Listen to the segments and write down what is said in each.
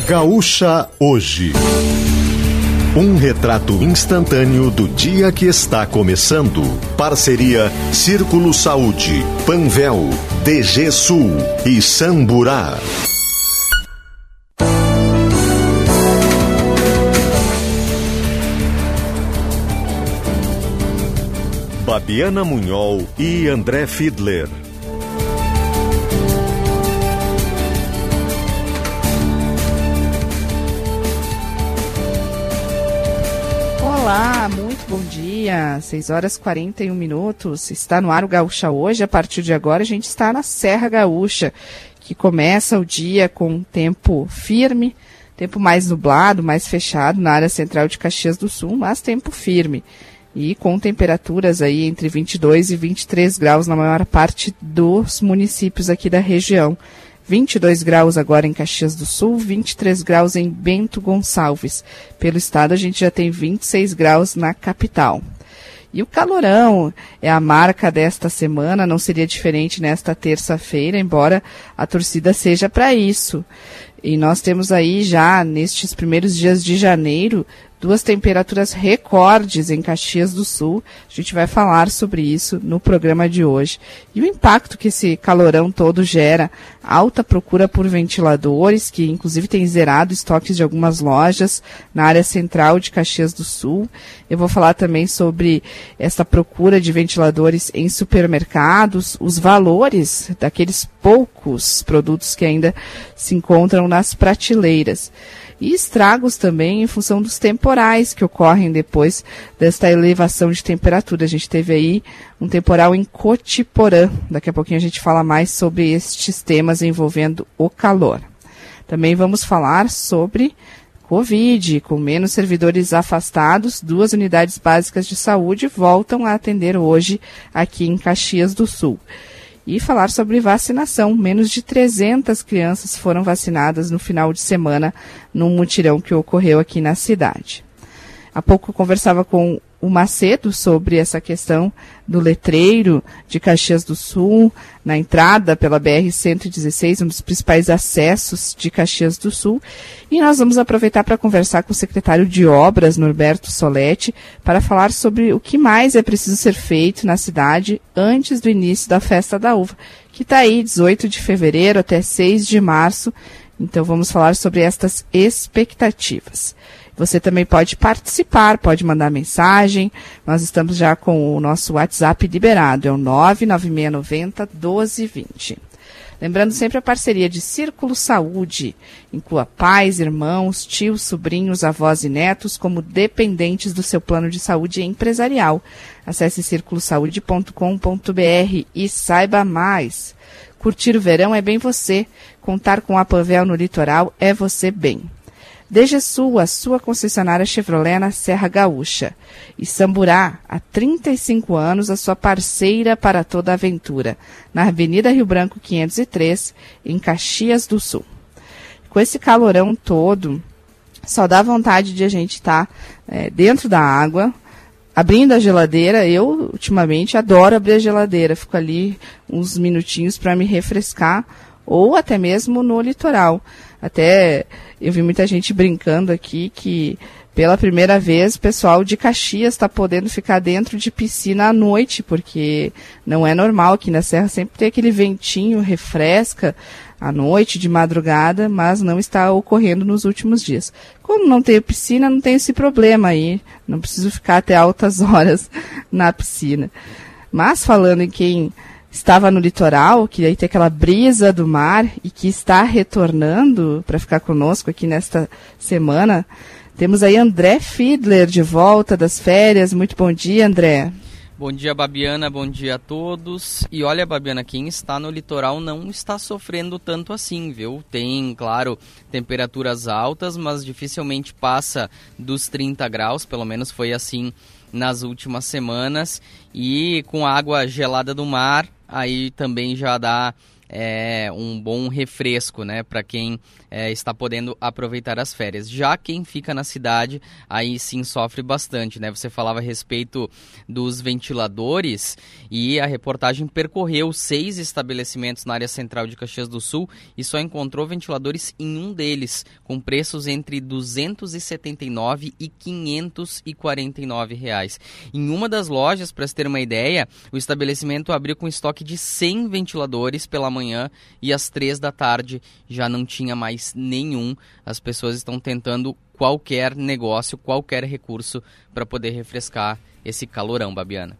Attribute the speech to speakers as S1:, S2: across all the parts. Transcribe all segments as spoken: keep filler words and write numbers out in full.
S1: Gaúcha Hoje. Um retrato instantâneo do dia que está começando. Parceria Círculo Saúde, Panvel, D G Sul e Samburá. Babiana Munhol e André Fiedler.
S2: Olá, muito bom dia, seis horas e quarenta e um minutos, está no ar o Gaúcha Hoje. A partir de agora a gente está na Serra Gaúcha, que começa o dia com tempo firme, tempo mais nublado, mais fechado na área central de Caxias do Sul, mas tempo firme. E com temperaturas aí entre vinte e dois e vinte e três graus na maior parte dos municípios aqui da região. vinte e dois graus agora em Caxias do Sul, vinte e três graus em Bento Gonçalves. Pelo estado a gente já tem vinte e seis graus na capital. E o calorão é a marca desta semana, não seria diferente nesta terça-feira, embora a torcida seja para isso. E nós temos aí já, nestes primeiros dias de janeiro, duas temperaturas recordes em Caxias do Sul. A gente vai falar sobre isso no programa de hoje. E o impacto que esse calorão todo gera, alta procura por ventiladores, que inclusive tem zerado estoques de algumas lojas na área central de Caxias do Sul. Eu vou falar também sobre essa procura de ventiladores em supermercados, os valores daqueles poucos produtos que ainda se encontram nas prateleiras. E estragos também em função dos temporais que ocorrem depois desta elevação de temperatura. A gente teve aí um temporal em Cotiporã. Daqui a pouquinho a gente fala mais sobre estes temas envolvendo o calor. Também vamos falar sobre Covid. Com menos servidores afastados, duas unidades básicas de saúde voltam a atender hoje aqui em Caxias do Sul. E falar sobre vacinação. Menos de trezentas crianças foram vacinadas no final de semana num mutirão que ocorreu aqui na cidade. Há pouco eu conversava com o Macedo sobre essa questão do letreiro de Caxias do Sul, na entrada pela B R cento e dezesseis, um dos principais acessos de Caxias do Sul. E nós vamos aproveitar para conversar com o secretário de Obras, Norberto Soletti, para falar sobre o que mais é preciso ser feito na cidade antes do início da Festa da Uva, que está aí dezoito de fevereiro até seis de março. Então vamos falar sobre estas expectativas. Você também pode participar, pode mandar mensagem. Nós estamos já com o nosso WhatsApp liberado, é o nove nove seis nove zero, um dois dois zero. Lembrando sempre a parceria de Círculo Saúde. Inclua pais, irmãos, tios, sobrinhos, avós e netos como dependentes do seu plano de saúde empresarial. Acesse círculo saúde ponto com ponto b r e saiba mais. Curtir o verão é bem você. Contar com a Panvel no litoral é você bem. D G Sul, a sua concessionária Chevrolet na Serra Gaúcha. E Samburá, há trinta e cinco anos, a sua parceira para toda a aventura. Na Avenida Rio Branco quinhentos e três, em Caxias do Sul. Com esse calorão todo, só dá vontade de a gente estar tá, é, dentro da água, abrindo a geladeira. Eu, ultimamente, adoro abrir a geladeira. Fico ali uns minutinhos para me refrescar, ou até mesmo no litoral. Até eu vi muita gente brincando aqui que pela primeira vez o pessoal de Caxias está podendo ficar dentro de piscina à noite, porque não é normal. Aqui na Serra sempre tem aquele ventinho, refresca à noite, de madrugada, mas não está ocorrendo nos últimos dias. Como não tenho piscina, não tem esse problema aí, não preciso ficar até altas horas na piscina. Mas falando em quem estava no litoral, que aí tem aquela brisa do mar e que está retornando para ficar conosco aqui nesta semana, temos aí André Fiedler de volta das férias. Muito bom dia, André.
S3: Bom dia, Babiana, bom dia a todos. E olha, Babiana, quem está no litoral não está sofrendo tanto assim, viu? Tem, claro, temperaturas altas, mas dificilmente passa dos trinta graus, pelo menos foi assim nas últimas semanas. E com a água gelada do mar, aí também já dá é um bom refresco, né, para quem é, está podendo aproveitar as férias. Já quem fica na cidade, aí sim sofre bastante, né? Você falava a respeito dos ventiladores e a reportagem percorreu seis estabelecimentos na área central de Caxias do Sul e só encontrou ventiladores em um deles, com preços entre duzentos e setenta e nove reais e quinhentos e quarenta e nove reais. Em uma das lojas, para se ter uma ideia, o estabelecimento abriu com estoque de cem ventiladores pela manhã e às três da tarde já não tinha mais nenhum. As pessoas estão tentando qualquer negócio, qualquer recurso para poder refrescar esse calorão, Babiana.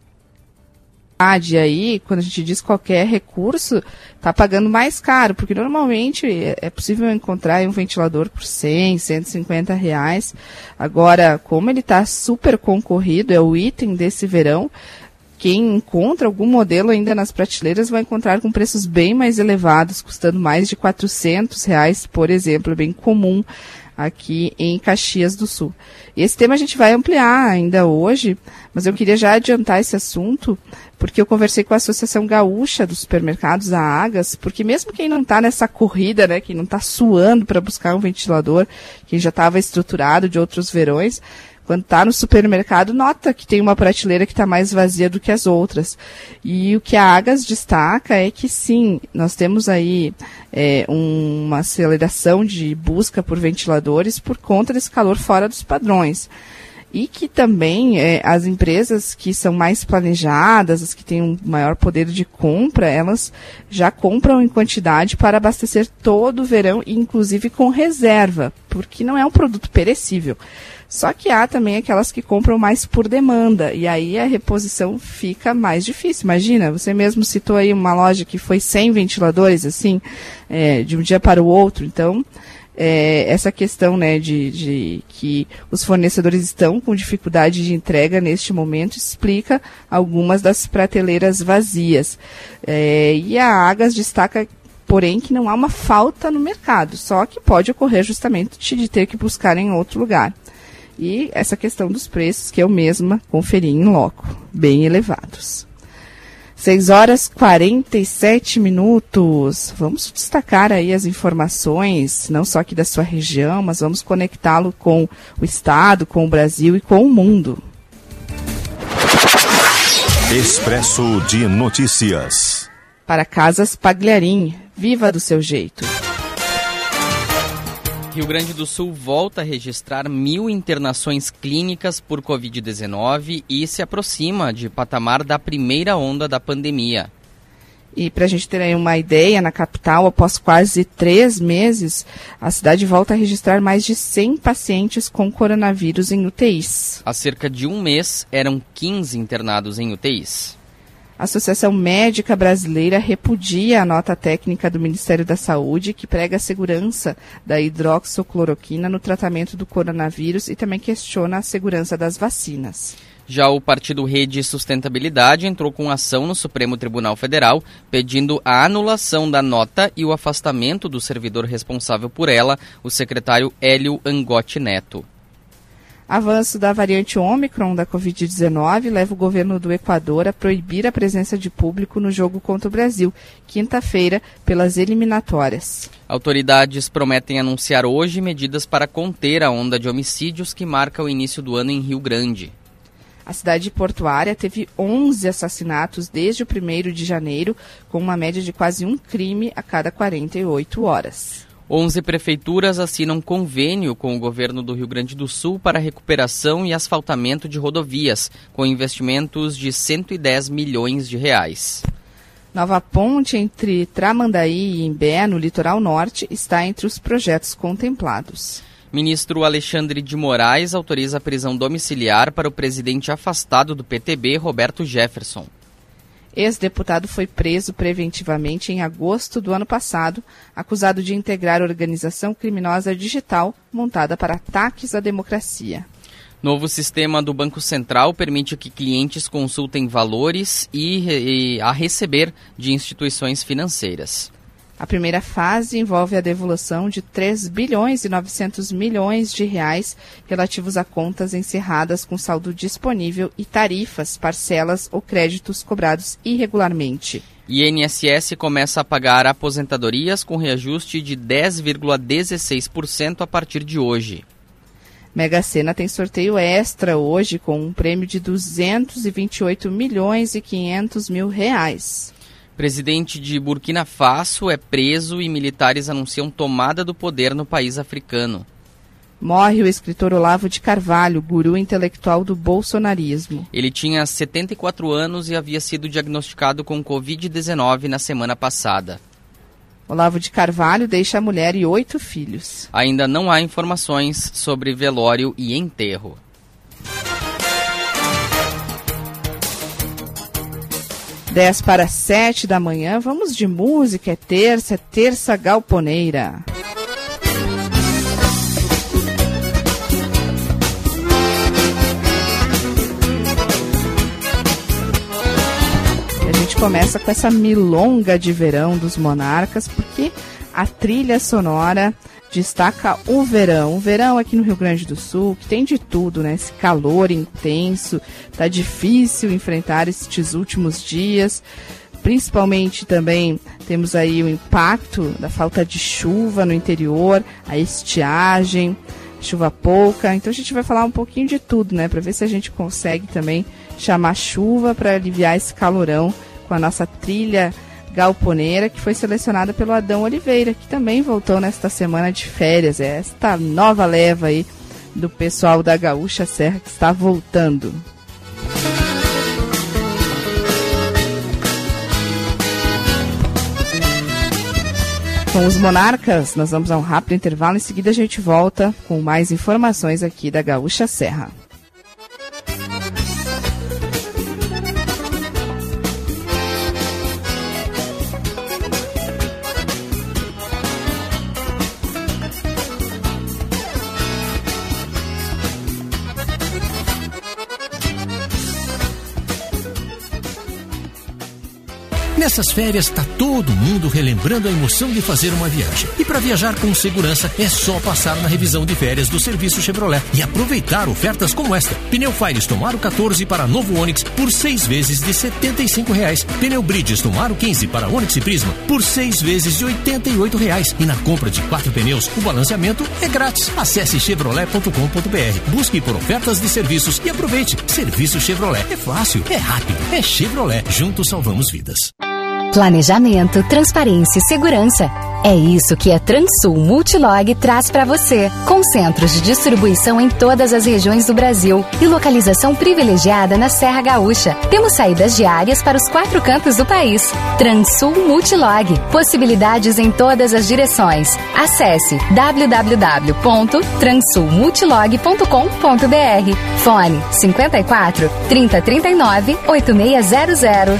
S2: E aí, quando a gente diz qualquer recurso, está pagando mais caro, porque normalmente é possível encontrar um ventilador por cem, cento e cinquenta reais. Agora, como ele está super concorrido, é o item desse verão, quem encontra algum modelo ainda nas prateleiras vai encontrar com preços bem mais elevados, custando mais de quatrocentos reais, por exemplo, é bem comum aqui em Caxias do Sul. E esse tema a gente vai ampliar ainda hoje, mas eu queria já adiantar esse assunto, porque eu conversei com a Associação Gaúcha dos Supermercados, a Agas, porque mesmo quem não está nessa corrida, né, quem não está suando para buscar um ventilador, quem já estava estruturado de outros verões, quando está no supermercado, nota que tem uma prateleira que está mais vazia do que as outras. E o que a Agas destaca é que, sim, nós temos aí é, um, uma aceleração de busca por ventiladores por conta desse calor fora dos padrões. E que também é, as empresas que são mais planejadas, as que têm um maior poder de compra, elas já compram em quantidade para abastecer todo o verão, inclusive com reserva, porque não é um produto perecível. Só que há também aquelas que compram mais por demanda, e aí a reposição fica mais difícil. Imagina, você mesmo citou aí uma loja que foi cem ventiladores, assim, é, de um dia para o outro. Então, é, essa questão, né, de, de que os fornecedores estão com dificuldade de entrega neste momento explica algumas das prateleiras vazias. É, e a Agas destaca, porém, que não há uma falta no mercado, só que pode ocorrer justamente de ter que buscar em outro lugar. E essa questão dos preços que eu mesma conferi em loco, bem elevados. seis horas e quarenta e sete minutos. Vamos destacar aí as informações, não só aqui da sua região, mas vamos conectá-lo com o Estado, com o Brasil e com o mundo.
S1: Expresso de Notícias.
S2: Para Casas Pagliarim, viva do seu jeito.
S3: Rio Grande do Sul volta a registrar mil internações clínicas por covid dezenove e se aproxima de patamar da primeira onda da pandemia.
S2: E para a gente ter aí uma ideia, na capital, após quase três meses, a cidade volta a registrar mais de cem pacientes com coronavírus em U T Is.
S3: Há cerca de um mês, eram quinze internados em U T Is.
S2: A Associação Médica Brasileira repudia a nota técnica do Ministério da Saúde que prega a segurança da hidroxicloroquina no tratamento do coronavírus e também questiona a segurança das vacinas.
S3: Já o Partido Rede e Sustentabilidade entrou com ação no Supremo Tribunal Federal, pedindo a anulação da nota e o afastamento do servidor responsável por ela, o secretário Hélio Angotti Neto.
S2: Avanço da variante Ômicron da covid dezenove leva o governo do Equador a proibir a presença de público no jogo contra o Brasil, quinta-feira, pelas eliminatórias.
S3: Autoridades prometem anunciar hoje medidas para conter a onda de homicídios que marca o início do ano em Rio Grande.
S2: A cidade portuária teve onze assassinatos desde o primeiro de janeiro, com uma média de quase um crime a cada quarenta e oito horas.
S3: onze prefeituras assinam convênio com o governo do Rio Grande do Sul para recuperação e asfaltamento de rodovias, com investimentos de cento e dez milhões de reais.
S2: Nova ponte entre Tramandaí e Imbé, no litoral norte, está entre os projetos contemplados.
S3: Ministro Alexandre de Moraes autoriza a prisão domiciliar para o presidente afastado do P T B, Roberto Jefferson.
S2: Ex-deputado foi preso preventivamente em agosto do ano passado, acusado de integrar organização criminosa digital montada para ataques à democracia.
S3: Novo sistema do Banco Central permite que clientes consultem valores e, e a receber de instituições financeiras.
S2: A primeira fase envolve a devolução de três bilhões e novecentos milhões de reais relativos a contas encerradas com saldo disponível e tarifas, parcelas ou créditos cobrados irregularmente.
S3: I N S S começa a pagar aposentadorias com reajuste de dez vírgula dezesseis por cento a partir de hoje.
S2: Mega Sena tem sorteio extra hoje com um prêmio de duzentos e vinte e oito milhões e quinhentos mil reais.
S3: Presidente de Burkina Faso é preso e militares anunciam tomada do poder no país africano.
S2: Morre o escritor Olavo de Carvalho, guru intelectual do bolsonarismo.
S3: Ele tinha setenta e quatro anos e havia sido diagnosticado com covid dezenove na semana passada.
S2: Olavo de Carvalho deixa a mulher e oito filhos.
S3: Ainda não há informações sobre velório e enterro.
S2: dez para sete da manhã, vamos de música, é terça, é terça galponeira. A gente começa com essa milonga de verão dos Monarcas, porque a trilha sonora destaca o verão. O verão aqui no Rio Grande do Sul, que tem de tudo, né? Esse calor intenso, tá difícil enfrentar estes últimos dias. Principalmente também temos aí o impacto da falta de chuva no interior, a estiagem, chuva pouca. Então a gente vai falar um pouquinho de tudo, né? Para ver se a gente consegue também chamar chuva para aliviar esse calorão com a nossa trilha galponeira, que foi selecionada pelo Adão Oliveira, que também voltou nesta semana de férias. É esta nova leva aí do pessoal da Gaúcha Serra que está voltando. Com os Monarcas, nós vamos a um rápido intervalo. Em seguida a gente volta com mais informações aqui da Gaúcha Serra.
S4: Nessas férias tá todo mundo relembrando a emoção de fazer uma viagem. E para viajar com segurança é só passar na revisão de férias do serviço Chevrolet e aproveitar ofertas como esta. Pneu Firestone Aro quatorze para novo Onix por seis vezes de setenta e cinco reais. Pneu Bridgestone Aro quinze para Onix e Prisma por seis vezes de oitenta e oito reais. E na compra de quatro pneus, o balanceamento é grátis. Acesse chevrolet ponto com ponto b r, busque por ofertas de serviços e aproveite. Serviço Chevrolet é fácil, é rápido, é Chevrolet. Juntos salvamos vidas.
S5: Planejamento, transparência e segurança. É isso que a Transul Multilog traz para você. Com centros de distribuição em todas as regiões do Brasil e localização privilegiada na Serra Gaúcha. Temos saídas diárias para os quatro cantos do país. Transul Multilog. Possibilidades em todas as direções. Acesse w w w ponto transul multilog ponto com ponto b r. Fone cinquenta e quatro, trinta, trinta e nove, oitenta e seis zero zero.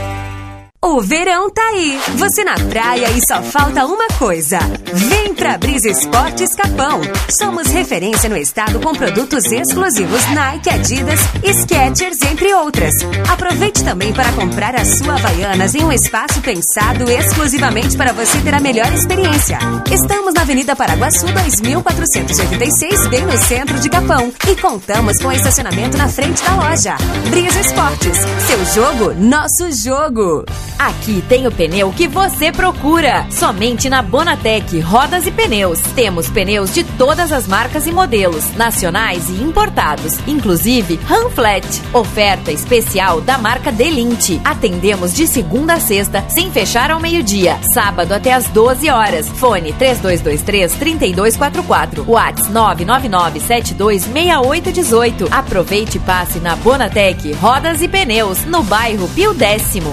S6: O verão tá aí, você na praia e só falta uma coisa. Vem pra Brisa Esportes Capão. Somos referência no estado com produtos exclusivos Nike, Adidas, Skechers, entre outras. Aproveite também para comprar a sua Havaianas em um espaço pensado exclusivamente para você ter a melhor experiência. Estamos na Avenida Paraguaçu dois mil quatrocentos e oitenta e seis, bem no centro de Capão. E contamos com estacionamento na frente da loja. Brisa Esportes, seu jogo, nosso jogo.
S7: Aqui tem o pneu que você procura. Somente na Bonatec Rodas e Pneus. Temos pneus de todas as marcas e modelos, nacionais e importados, inclusive Ranflat. Oferta especial da marca Delinte. Atendemos de segunda a sexta, sem fechar ao meio-dia. Sábado até às doze horas. Fone três dois dois três, três dois quatro quatro. WhatsApp nove nove nove sete dois seis oito um oito. Aproveite e passe na Bonatec Rodas e Pneus, no bairro Pio Décimo.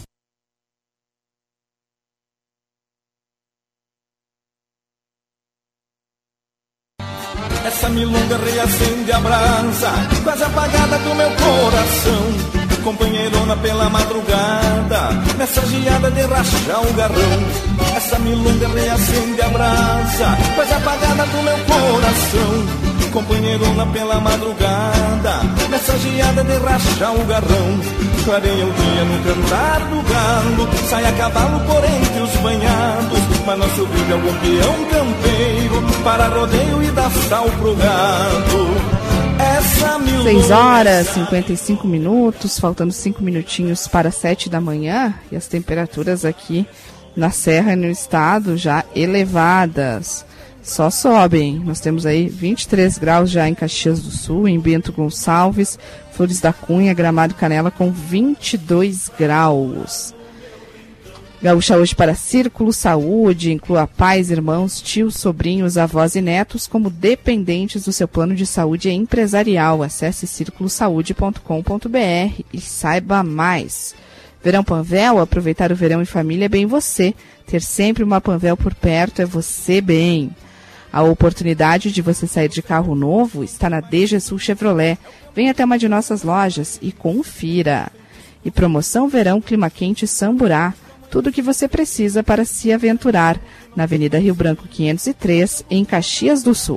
S8: Essa milonga reacende a brasa, quase apagada do meu coração. Companheirona pela madrugada, nessa geada de rachar o garrão. Essa milonga reacende a brasa, quase apagada do meu coração. Companheirona pela madrugada, nessa geada de rachar o garrão. Clareia o dia no cantar do galo, sai a cavalo por entre os banhados. Mas não se ouviu de algum peão campeiro, para rodeio e dá sal pro gado. essa milonga.
S2: seis horas e cinquenta e cinco minutos, faltando cinco minutinhos para sete da manhã, e as temperaturas aqui na Serra e no estado já elevadas. Só sobem. Nós temos aí vinte e três graus já em Caxias do Sul, em Bento Gonçalves, Flores da Cunha, Gramado e Canela com vinte e dois graus. Gaúcha hoje para Círculo Saúde, inclua pais, irmãos, tios, sobrinhos, avós e netos como dependentes do seu plano de saúde empresarial. Acesse círculo saúde ponto com ponto b r e saiba mais. Verão Panvel, aproveitar o verão em família é bem você. Ter sempre uma Panvel por perto é você bem. A oportunidade de você sair de carro novo está na D G Sul Chevrolet. Venha até uma de nossas lojas e confira. E promoção Verão Clima Quente Samburá. Tudo o que você precisa para se aventurar. Na Avenida Rio Branco quinhentos e três, em Caxias do Sul.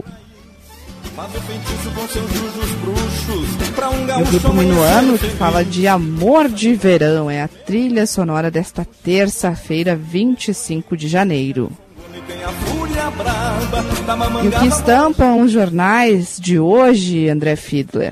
S2: E o Grupo Minuano, que fala de Amor de Verão, é a trilha sonora desta terça-feira, vinte e cinco de janeiro. E o que estampam os jornais de hoje, André Fiedler?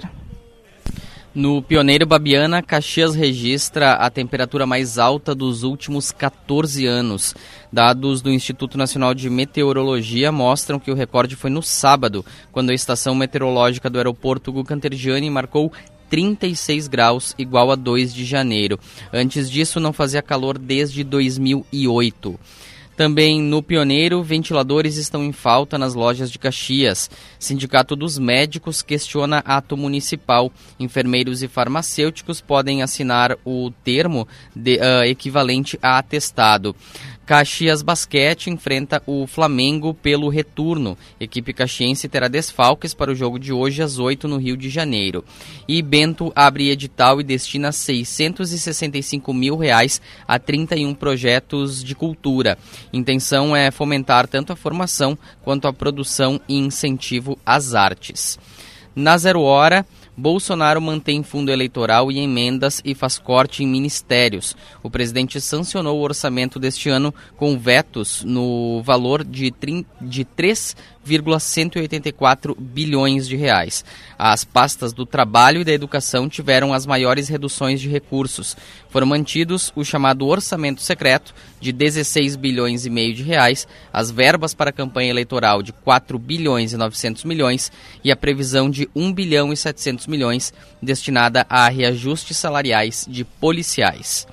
S3: No Pioneiro Babiana, Caxias registra a temperatura mais alta dos últimos catorze anos. Dados do Instituto Nacional de Meteorologia mostram que o recorde foi no sábado, quando a estação meteorológica do aeroporto Gucantergiani marcou trinta e seis graus, igual a dois de janeiro. Antes disso, não fazia calor desde dois mil e oito. Também no Pioneiro, ventiladores estão em falta nas lojas de Caxias. Sindicato dos Médicos questiona ato municipal. Enfermeiros e farmacêuticos podem assinar o termo de, uh, equivalente a atestado. Caxias Basquete enfrenta o Flamengo pelo retorno. Equipe caxiense terá desfalques para o jogo de hoje às oito no Rio de Janeiro. E Bento abre edital e destina seiscentos e sessenta e cinco mil reais a trinta e um projetos de cultura. Intenção é fomentar tanto a formação quanto a produção e incentivo às artes. Na Zero Hora, Bolsonaro mantém fundo eleitoral e emendas e faz corte em ministérios. O presidente sancionou o orçamento deste ano com vetos no valor de, de três vírgula cento e oitenta e quatro bilhões de reais. As pastas do trabalho e da educação tiveram as maiores reduções de recursos. Foram mantidos o chamado orçamento secreto de dezesseis bilhões e meio de reais, as verbas para a campanha eleitoral de quatro bilhões e novecentos milhões e a previsão de um bilhão e setecentos milhões destinada a reajustes salariais de policiais.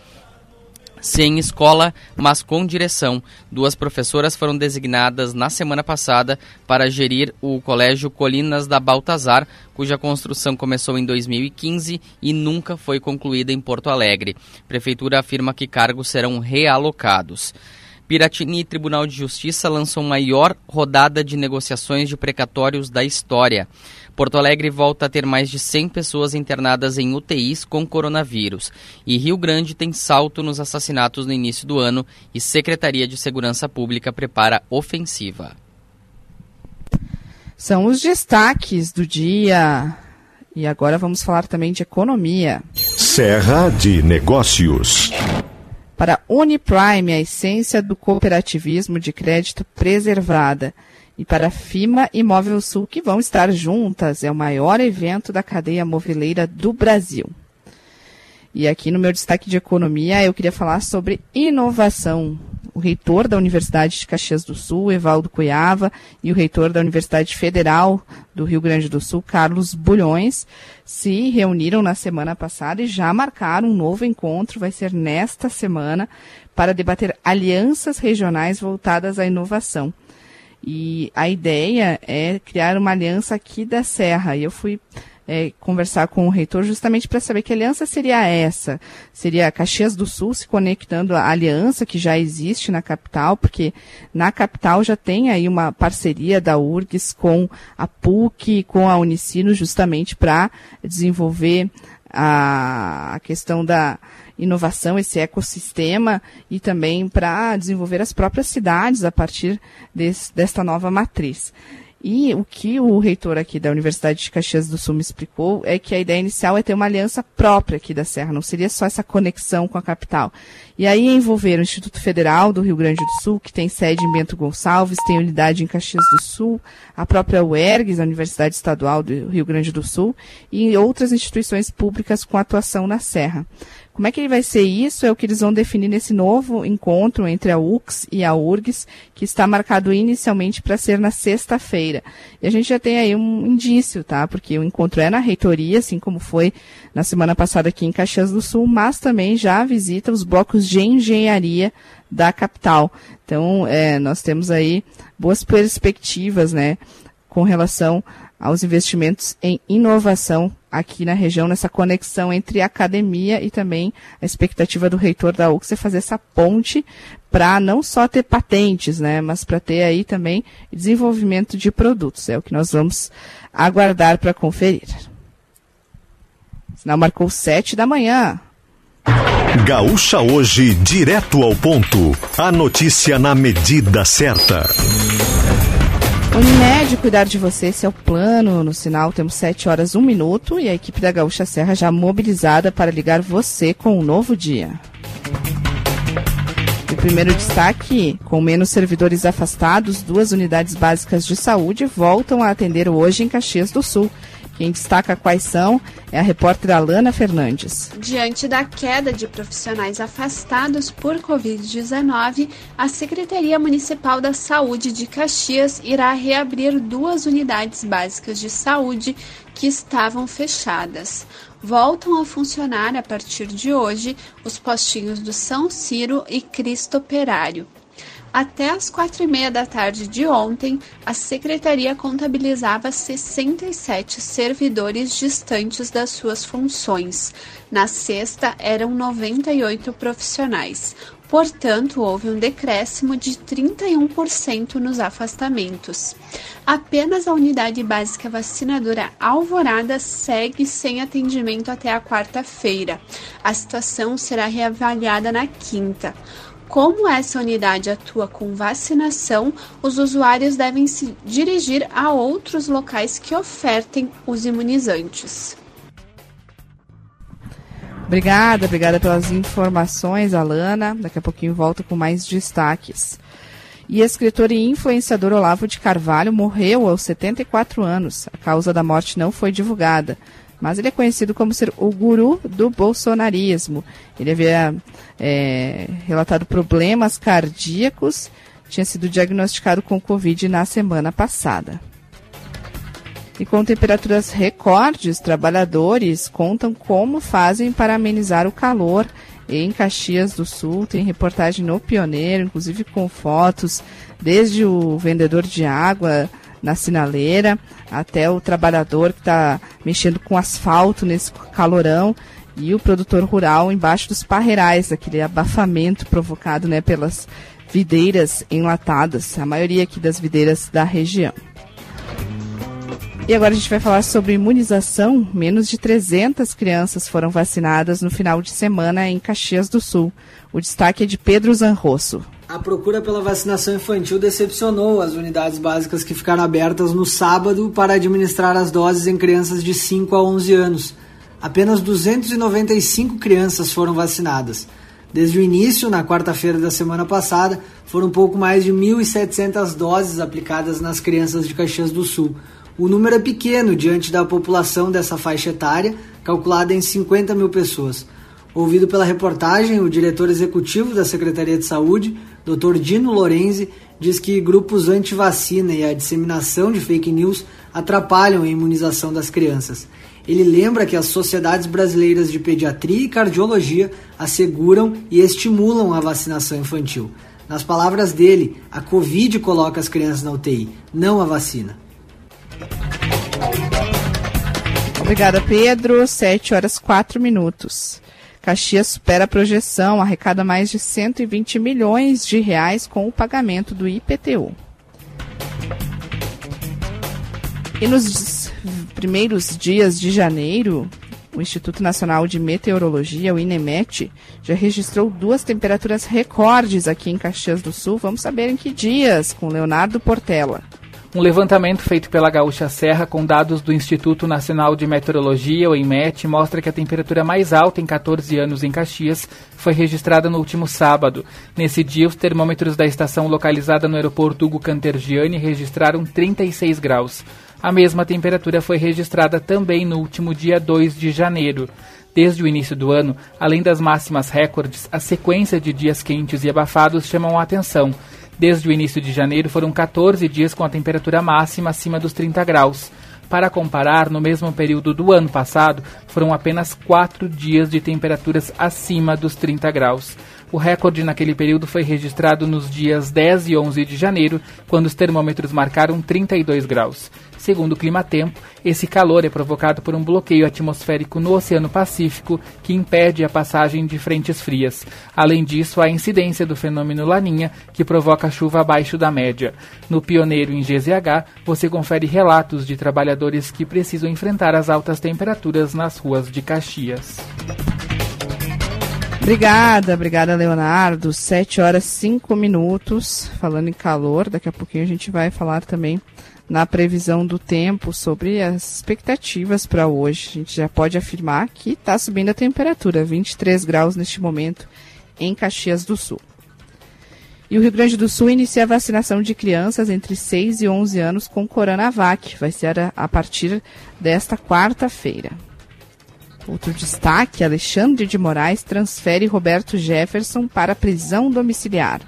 S3: Sem escola, mas com direção. Duas professoras foram designadas na semana passada para gerir o Colégio Colinas da Baltazar, cuja construção começou em dois mil e quinze e nunca foi concluída em Porto Alegre. Prefeitura afirma que cargos serão realocados. Piratini Tribunal de Justiça lançou a maior rodada de negociações de precatórios da história. Porto Alegre volta a ter mais de cem pessoas internadas em U T Is com coronavírus. E Rio Grande tem salto nos assassinatos no início do ano e Secretaria de Segurança Pública prepara ofensiva.
S2: São os destaques do dia. E agora vamos falar também de economia.
S1: Serra de Negócios.
S2: Para Uniprime, a essência do cooperativismo de crédito preservada. E para a FIMA e Móvel Sul, que vão estar juntas. É o maior evento da cadeia moveleira do Brasil. E aqui no meu destaque de economia, eu queria falar sobre inovação. O reitor da Universidade de Caxias do Sul, Evaldo Cuiava, e o reitor da Universidade Federal do Rio Grande do Sul, Carlos Bulhões, se reuniram na semana passada e já marcaram um novo encontro, vai ser nesta semana, para debater alianças regionais voltadas à inovação. E a ideia é criar uma aliança aqui da Serra. E eu fui é, conversar com o reitor justamente para saber que aliança seria essa. Seria Caxias do Sul se conectando à aliança que já existe na capital, porque na capital já tem aí uma parceria da U R G S com a P U C, com a Unicino, justamente para desenvolver a, a questão da inovação, esse ecossistema, e também para desenvolver as próprias cidades a partir desse, desta nova matriz. E o que o reitor aqui da Universidade de Caxias do Sul me explicou é que a ideia inicial é ter uma aliança própria aqui da Serra, não seria só essa conexão com a capital. E aí envolver o Instituto Federal do Rio Grande do Sul, que tem sede em Bento Gonçalves, tem unidade em Caxias do Sul, a própria U E R G S, a Universidade Estadual do Rio Grande do Sul, e outras instituições públicas com atuação na Serra. Como é que ele vai ser isso? É o que eles vão definir nesse novo encontro entre a U C S e a U R G S, que está marcado inicialmente para ser na sexta-feira. E a gente já tem aí um indício, tá? Porque o encontro é na reitoria, assim como foi na semana passada aqui em Caxias do Sul, mas também já visita os blocos de engenharia da capital. Então, é, nós temos aí boas perspectivas, né, com relação aos investimentos em inovação aqui na região, nessa conexão entre a academia e também a expectativa do reitor da U C S é fazer essa ponte para não só ter patentes, né, mas para ter aí também desenvolvimento de produtos. É o que nós vamos aguardar para conferir. O sinal marcou sete da manhã.
S1: Gaúcha Hoje, direto ao ponto. A notícia na medida certa.
S2: Unimed, cuidar de você, esse é o plano. No sinal temos sete horas, um minuto e a equipe da Gaúcha Serra já mobilizada para ligar você com um novo dia. O primeiro destaque, com menos servidores afastados, duas unidades básicas de saúde voltam a atender hoje em Caxias do Sul. Quem destaca quais são é a repórter Alana Fernandes.
S9: Diante da queda de profissionais afastados por covid dezenove, a Secretaria Municipal da Saúde de Caxias irá reabrir duas unidades básicas de saúde que estavam fechadas. Voltam a funcionar a partir de hoje os postinhos do São Ciro e Cristo Operário. Até às quatro e meia da tarde de ontem, a Secretaria contabilizava sessenta e sete servidores distantes das suas funções. Na sexta, eram noventa e oito profissionais. Portanto, houve um decréscimo de trinta e um por cento nos afastamentos. Apenas a unidade básica vacinadora Alvorada segue sem atendimento até a quarta-feira. A situação será reavaliada na quinta. Como essa unidade atua com vacinação, os usuários devem se dirigir a outros locais que ofertem os imunizantes.
S2: Obrigada, obrigada pelas informações, Alana. Daqui a pouquinho volto com mais destaques. E escritor e influenciador Olavo de Carvalho morreu aos setenta e quatro anos. A causa da morte não foi divulgada, mas ele é conhecido como ser o guru do bolsonarismo. Ele havia é, relatado problemas cardíacos, tinha sido diagnosticado com Covid na semana passada. E com temperaturas recordes, trabalhadores contam como fazem para amenizar o calor em Caxias do Sul. Tem reportagem no Pioneiro, inclusive com fotos, desde o vendedor de água na sinaleira, até o trabalhador que está mexendo com asfalto nesse calorão, e o produtor rural embaixo dos parreirais, aquele abafamento provocado, né, pelas videiras enlatadas, a maioria aqui das videiras da região. E agora a gente vai falar sobre imunização. Menos de trezentas crianças foram vacinadas no final de semana em Caxias do Sul. O destaque é de Pedro Zanrosso.
S10: A procura pela vacinação infantil decepcionou as unidades básicas que ficaram abertas no sábado para administrar as doses em crianças de cinco a onze anos. Apenas duzentas e noventa e cinco crianças foram vacinadas. Desde o início, na quarta-feira da semana passada, foram um pouco mais de mil e setecentas doses aplicadas nas crianças de Caxias do Sul. O número é pequeno diante da população dessa faixa etária, calculada em cinquenta mil pessoas. Ouvido pela reportagem, o diretor executivo da Secretaria de Saúde, doutor Dino Lorenzi, diz que grupos anti-vacina e a disseminação de fake news atrapalham a imunização das crianças. Ele lembra que as sociedades brasileiras de pediatria e cardiologia asseguram e estimulam a vacinação infantil. Nas palavras dele, a Covid coloca as crianças na U T I, não a vacina.
S2: Obrigada, Pedro. sete horas, quatro minutos. Caxias supera a projeção, arrecada mais de cento e vinte milhões de reais com o pagamento do I P T U. E nos primeiros dias de janeiro, o Instituto Nacional de Meteorologia, o INEMET, já registrou duas temperaturas recordes aqui em Caxias do Sul. Vamos saber em que dias, com Leonardo Portela.
S11: Um levantamento feito pela Gaúcha Serra com dados do Instituto Nacional de Meteorologia, o INMET, mostra que a temperatura mais alta em catorze anos em Caxias foi registrada no último sábado. Nesse dia, os termômetros da estação localizada no aeroporto Hugo Cantergiani registraram trinta e seis graus. A mesma temperatura foi registrada também no último dia dois de janeiro. Desde o início do ano, além das máximas recordes, a sequência de dias quentes e abafados chamam a atenção. Desde o início de janeiro foram catorze dias com a temperatura máxima acima dos trinta graus. Para comparar, no mesmo período do ano passado, foram apenas quatro dias de temperaturas acima dos trinta graus. O recorde naquele período foi registrado nos dias dez e onze de janeiro, quando os termômetros marcaram trinta e dois graus. Segundo o Climatempo, esse calor é provocado por um bloqueio atmosférico no Oceano Pacífico que impede a passagem de frentes frias. Além disso, há a incidência do fenômeno Laninha, que provoca chuva abaixo da média. No Pioneiro, em G Z H, você confere relatos de trabalhadores que precisam enfrentar as altas temperaturas nas ruas de Caxias.
S2: Obrigada, obrigada, Leonardo. sete horas e cinco minutos. Falando em calor, daqui a pouquinho a gente vai falar também na previsão do tempo sobre as expectativas para hoje. A gente já pode afirmar que está subindo a temperatura, vinte e três graus neste momento em Caxias do Sul. E o Rio Grande do Sul inicia a vacinação de crianças entre seis e onze anos com Coronavac. Vai ser a, a partir desta quarta-feira. Outro destaque, Alexandre de Moraes transfere Roberto Jefferson para a prisão domiciliar.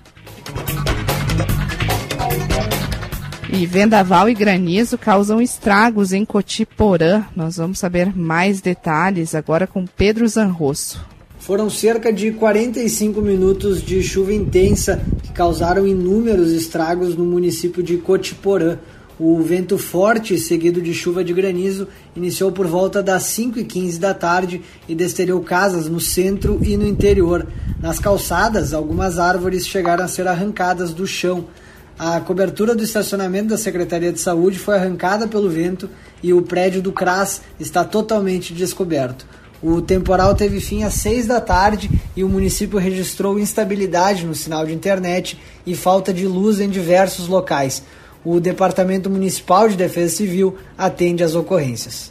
S2: E vendaval e granizo causam estragos em Cotiporã. Nós vamos saber mais detalhes agora com Pedro Zanrosso.
S10: Foram cerca de quarenta e cinco minutos de chuva intensa que causaram inúmeros estragos no município de Cotiporã. O vento forte, seguido de chuva de granizo, iniciou por volta das cinco e quinze da tarde e destelhou casas no centro e no interior. Nas calçadas, algumas árvores chegaram a ser arrancadas do chão. A cobertura do estacionamento da Secretaria de Saúde foi arrancada pelo vento e o prédio do CRAS está totalmente descoberto. O temporal teve fim às seis da tarde e o município registrou instabilidade no sinal de internet e falta de luz em diversos locais. O Departamento Municipal de Defesa Civil atende às ocorrências.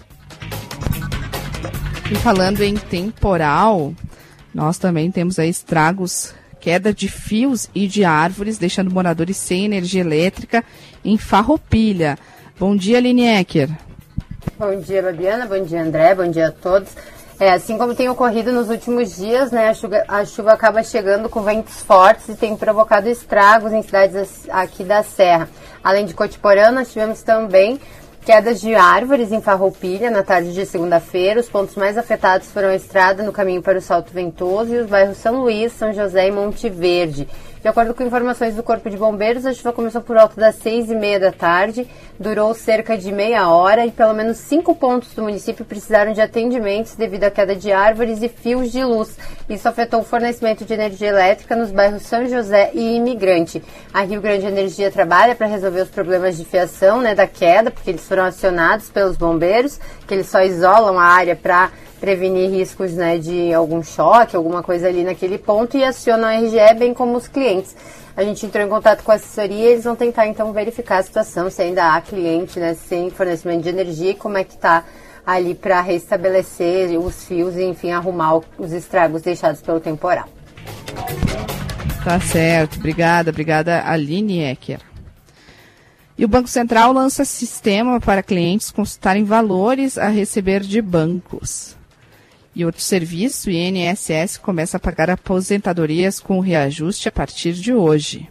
S2: E falando em temporal, nós também temos aí estragos, queda de fios e de árvores, deixando moradores sem energia elétrica em Farroupilha. Bom dia, Aline Ecker.
S12: Bom dia, Babiana. Bom dia, André. Bom dia a todos. É, assim como tem ocorrido nos últimos dias, né, a chuva, a chuva acaba chegando com ventos fortes e tem provocado estragos em cidades aqui da Serra. Além de Cotiporã, nós tivemos também quedas de árvores em Farroupilha na tarde de segunda-feira. Os pontos mais afetados foram a estrada no caminho para o Salto Ventoso e os bairros São Luís, São José e Monte Verde. De acordo com informações do Corpo de Bombeiros, a chuva começou por volta das seis e meia da tarde, durou cerca de meia hora e pelo menos cinco pontos do município precisaram de atendimentos devido à queda de árvores e fios de luz. Isso afetou o fornecimento de energia elétrica nos bairros São José e Imigrante. A Rio Grande Energia trabalha para resolver os problemas de fiação, né, da queda, porque eles foram acionados pelos bombeiros, que eles só isolam a área para prevenir riscos, né, de algum choque, alguma coisa ali naquele ponto, e acionam a R G E, bem como os clientes. A gente entrou em contato com a assessoria e eles vão tentar, então, verificar a situação, se ainda há cliente, né, sem fornecimento de energia e como é que está ali para restabelecer os fios e, enfim, arrumar os estragos deixados pelo temporal.
S2: Tá certo. Obrigada, obrigada, Aline Ecker. E o Banco Central lança sistema para clientes consultarem valores a receber de bancos. E outro serviço, o I N S S, começa a pagar aposentadorias com reajuste a partir de hoje.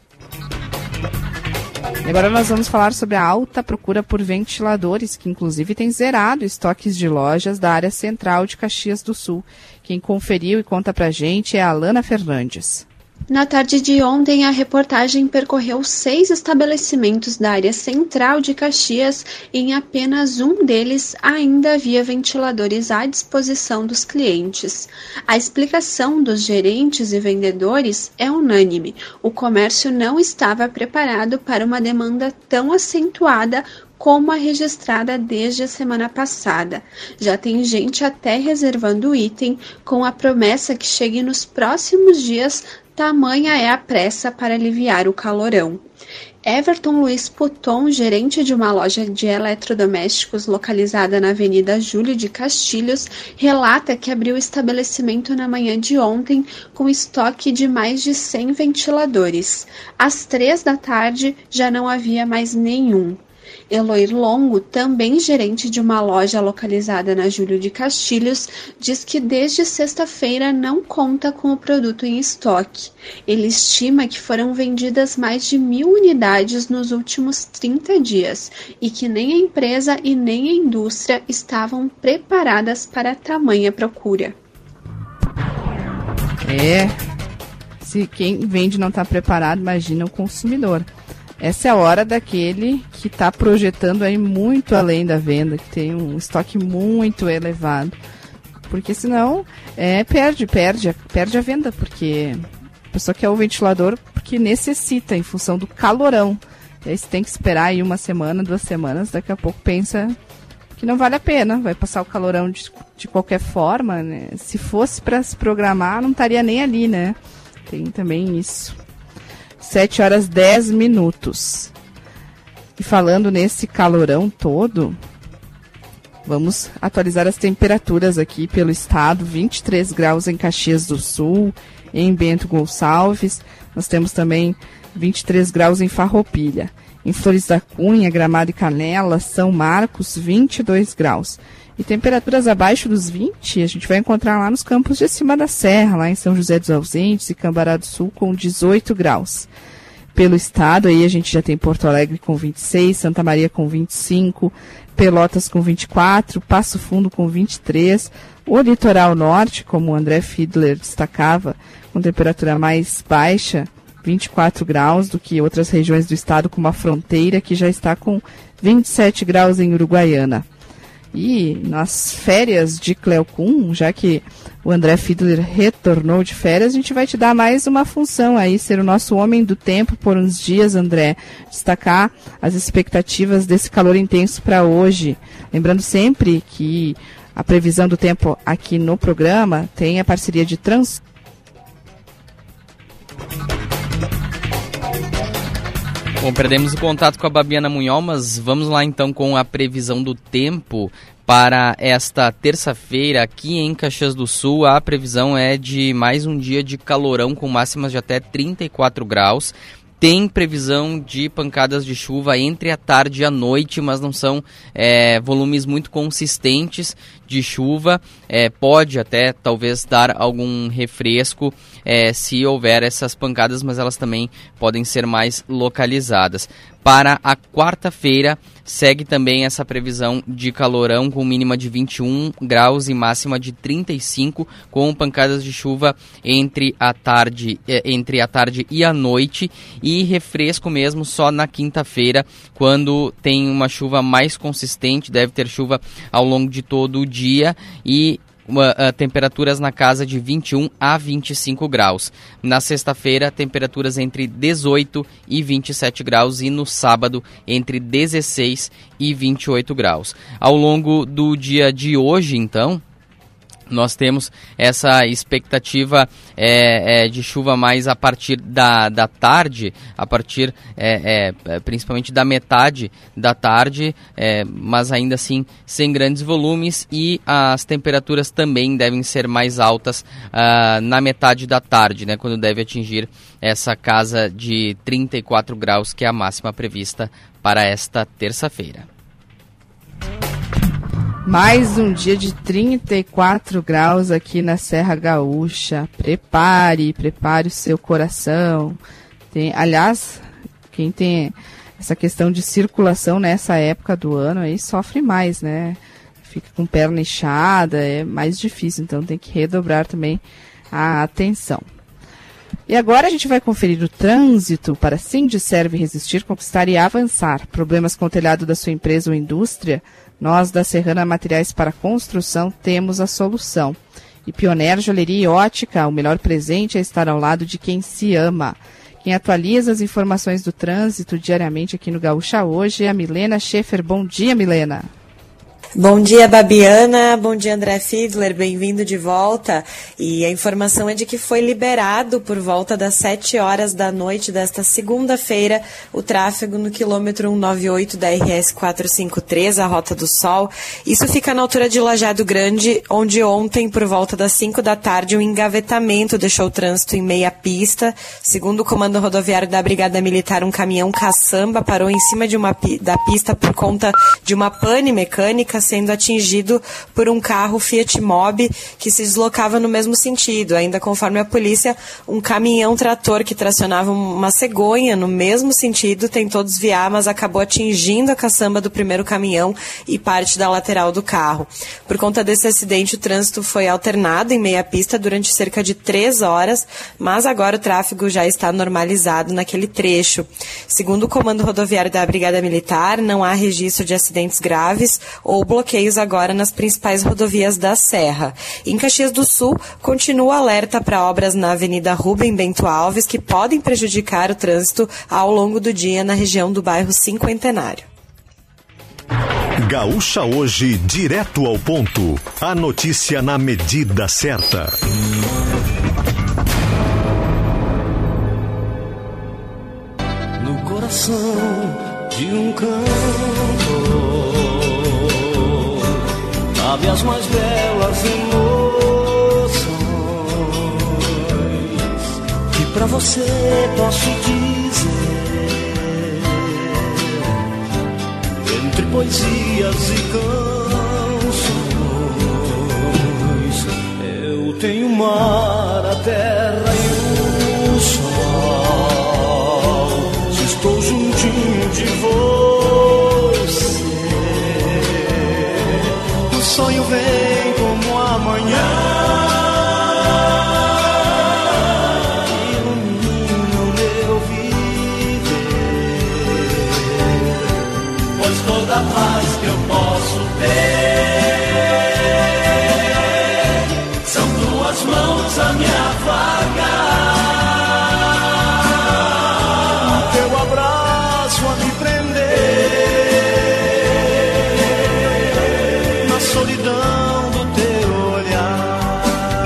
S2: E agora nós vamos falar sobre a alta procura por ventiladores, que inclusive tem zerado estoques de lojas da área central de Caxias do Sul. Quem conferiu e conta pra gente é a Alana Fernandes.
S9: Na tarde de ontem, a reportagem percorreu seis estabelecimentos da área central de Caxias e em apenas um deles ainda havia ventiladores à disposição dos clientes. A explicação dos gerentes e vendedores é unânime. O comércio não estava preparado para uma demanda tão acentuada como a registrada desde a semana passada. Já tem gente até reservando o item com a promessa que chegue nos próximos dias. Tamanha é a pressa para aliviar o calorão. Everton Luiz Puton, gerente de uma loja de eletrodomésticos localizada na Avenida Júlio de Castilhos, relata que abriu o estabelecimento na manhã de ontem com estoque de mais de cem ventiladores. Às três da tarde já não havia mais nenhum. Eloir Longo, também gerente de uma loja localizada na Júlio de Castilhos, diz que desde sexta-feira não conta com o produto em estoque. Ele estima que foram vendidas mais de mil unidades nos últimos trinta dias e que nem a empresa e nem a indústria estavam preparadas para tamanha procura.
S2: É, se quem vende não está preparado, imagina o consumidor. Essa é a hora daquele que está projetando aí muito além da venda, que tem um estoque muito elevado. Porque senão é, perde, perde, perde a venda, porque a pessoa quer o ventilador porque necessita, em função do calorão. E aí você tem que esperar aí uma semana, duas semanas, daqui a pouco pensa que não vale a pena, vai passar o calorão de, de qualquer forma, né? Se fosse para se programar, não estaria nem ali, né? Tem também isso. sete horas dez minutos. E falando nesse calorão todo, vamos atualizar as temperaturas aqui pelo estado. vinte e três graus em Caxias do Sul, em Bento Gonçalves. Nós temos também vinte e três graus em Farroupilha. Em Flores da Cunha, Gramado e Canela, São Marcos, vinte e dois graus. E temperaturas abaixo dos vinte, a gente vai encontrar lá nos campos de cima da serra, lá em São José dos Ausentes e Cambará do Sul, com dezoito graus. Pelo estado, aí a gente já tem Porto Alegre com vinte e seis, Santa Maria com vinte e cinco, Pelotas com vinte e quatro, Passo Fundo com vinte e três, o litoral norte, como o André Fiedler destacava, com temperatura mais baixa, vinte e quatro graus, do que outras regiões do estado, como a Fronteira, que já está com vinte e sete graus em Uruguaiana. E nas férias de Cleocum, já que o André Fiedler retornou de férias, a gente vai te dar mais uma função aí, ser o nosso homem do tempo por uns dias, André. Destacar as expectativas desse calor intenso para hoje. Lembrando sempre que a previsão do tempo aqui no programa tem a parceria de Trans...
S3: Bom, perdemos o contato com a Babiana Munhol, mas vamos lá então com a previsão do tempo para esta terça-feira aqui em Caxias do Sul. A previsão é de mais um dia de calorão com máximas de até trinta e quatro graus. Tem previsão de pancadas de chuva entre a tarde e a noite, mas não são é, volumes muito consistentes de chuva. É, pode até talvez dar algum refresco é, se houver essas pancadas, mas elas também podem ser mais localizadas. Para a quarta-feira, segue também essa previsão de calorão com mínima de vinte e um graus e máxima de trinta e cinco, com pancadas de chuva entre a tarde, entre a tarde e a noite, e refresco mesmo só na quinta-feira, quando tem uma chuva mais consistente. Deve ter chuva ao longo de todo o dia e Uma, uh, temperaturas na casa de vinte e um a vinte e cinco graus. Na sexta-feira, temperaturas entre dezoito e vinte e sete graus e no sábado entre dezesseis e vinte e oito graus. Ao longo do dia de hoje, então, nós temos essa expectativa é, é, de chuva mais a partir da, da tarde, a partir é, é, principalmente da metade da tarde, é, mas ainda assim sem grandes volumes, e as temperaturas também devem ser mais altas uh, na metade da tarde, né, quando deve atingir essa casa de trinta e quatro graus, que é a máxima prevista para esta terça-feira.
S2: Mais um dia de trinta e quatro graus aqui na Serra Gaúcha. Prepare, prepare o seu coração. Tem, aliás, quem tem essa questão de circulação nessa época do ano aí sofre mais, né? Fica com perna inchada, é mais difícil, então tem que redobrar também a atenção. E agora a gente vai conferir o trânsito para Sindiserve Resistir, Conquistar e Avançar. Problemas com o telhado da sua empresa ou indústria? Nós, da Serrana Materiais para Construção, temos a solução. E Pioneer Joalheria e Ótica, o melhor presente é estar ao lado de quem se ama. Quem atualiza as informações do trânsito diariamente aqui no Gaúcha Hoje é a Milena Schaefer. Bom dia, Milena.
S13: Bom dia, Babiana. Bom dia, André Fiedler. Bem-vindo de volta. E a informação é de que foi liberado por volta das sete horas da noite desta segunda-feira o tráfego no quilômetro cento e noventa e oito da R S quatrocentos e cinquenta e três, a Rota do Sol. Isso fica na altura de Lajeado Grande, onde ontem, por volta das cinco da tarde, um engavetamento deixou o trânsito em meia pista. Segundo o comando rodoviário da Brigada Militar, um caminhão caçamba parou em cima de uma, da pista por conta de uma pane mecânica, sendo atingido por um carro Fiat Mobi que se deslocava no mesmo sentido. Ainda conforme a polícia, um caminhão-trator que tracionava uma cegonha no mesmo sentido tentou desviar, mas acabou atingindo a caçamba do primeiro caminhão e parte da lateral do carro. Por conta desse acidente, o trânsito foi alternado em meia pista durante cerca de três horas, mas agora o tráfego já está normalizado naquele trecho. Segundo o comando rodoviário da Brigada Militar, não há registro de acidentes graves ou bloqueios agora nas principais rodovias da Serra. Em Caxias do Sul, continua alerta para obras na Avenida Rubem Bento Alves que podem prejudicar o trânsito ao longo do dia na região do bairro Cinquentenário.
S1: Gaúcha Hoje, direto ao ponto. A notícia na medida certa.
S8: No coração de um cantor cabe as mais belas emoções que pra você posso dizer. Entre poesias e canções eu tenho o mar, a terra e o sol. Se estou juntinho de você, o sonho vem como amanhã, ilumina o meu viver, pois toda a paz que eu posso ter são tuas mãos a me afagar, teu abraço a me prender na solidão do teu olhar.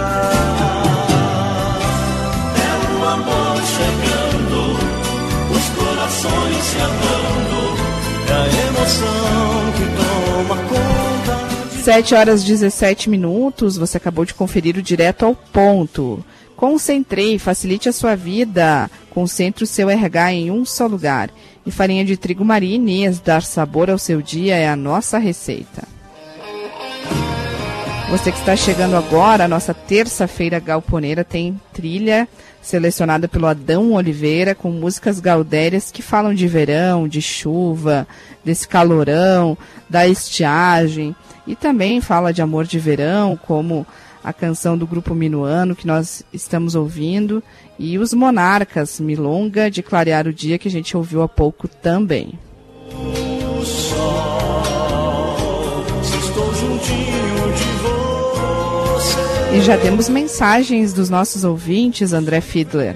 S8: É o amor chegando, os corações se amando, é a emoção que toma conta.
S2: sete horas e dezessete minutos, você acabou de conferir o Direto ao Ponto. Concentrei, facilite a sua vida. Concentre o seu R H em um só lugar. E farinha de trigo Maria Inês, dar sabor ao seu dia é a nossa receita. Você que está chegando agora, a nossa terça-feira galponeira tem trilha selecionada pelo Adão Oliveira com músicas gaudérias que falam de verão, de chuva, desse calorão, da estiagem. E também fala de amor de verão, como a canção do Grupo Minuano que nós estamos ouvindo, e os Monarcas, Milonga de Clarear o Dia, que a gente ouviu há pouco também.
S8: O sol, se estou juntinho de você.
S2: E já temos mensagens dos nossos ouvintes, André Fiedler.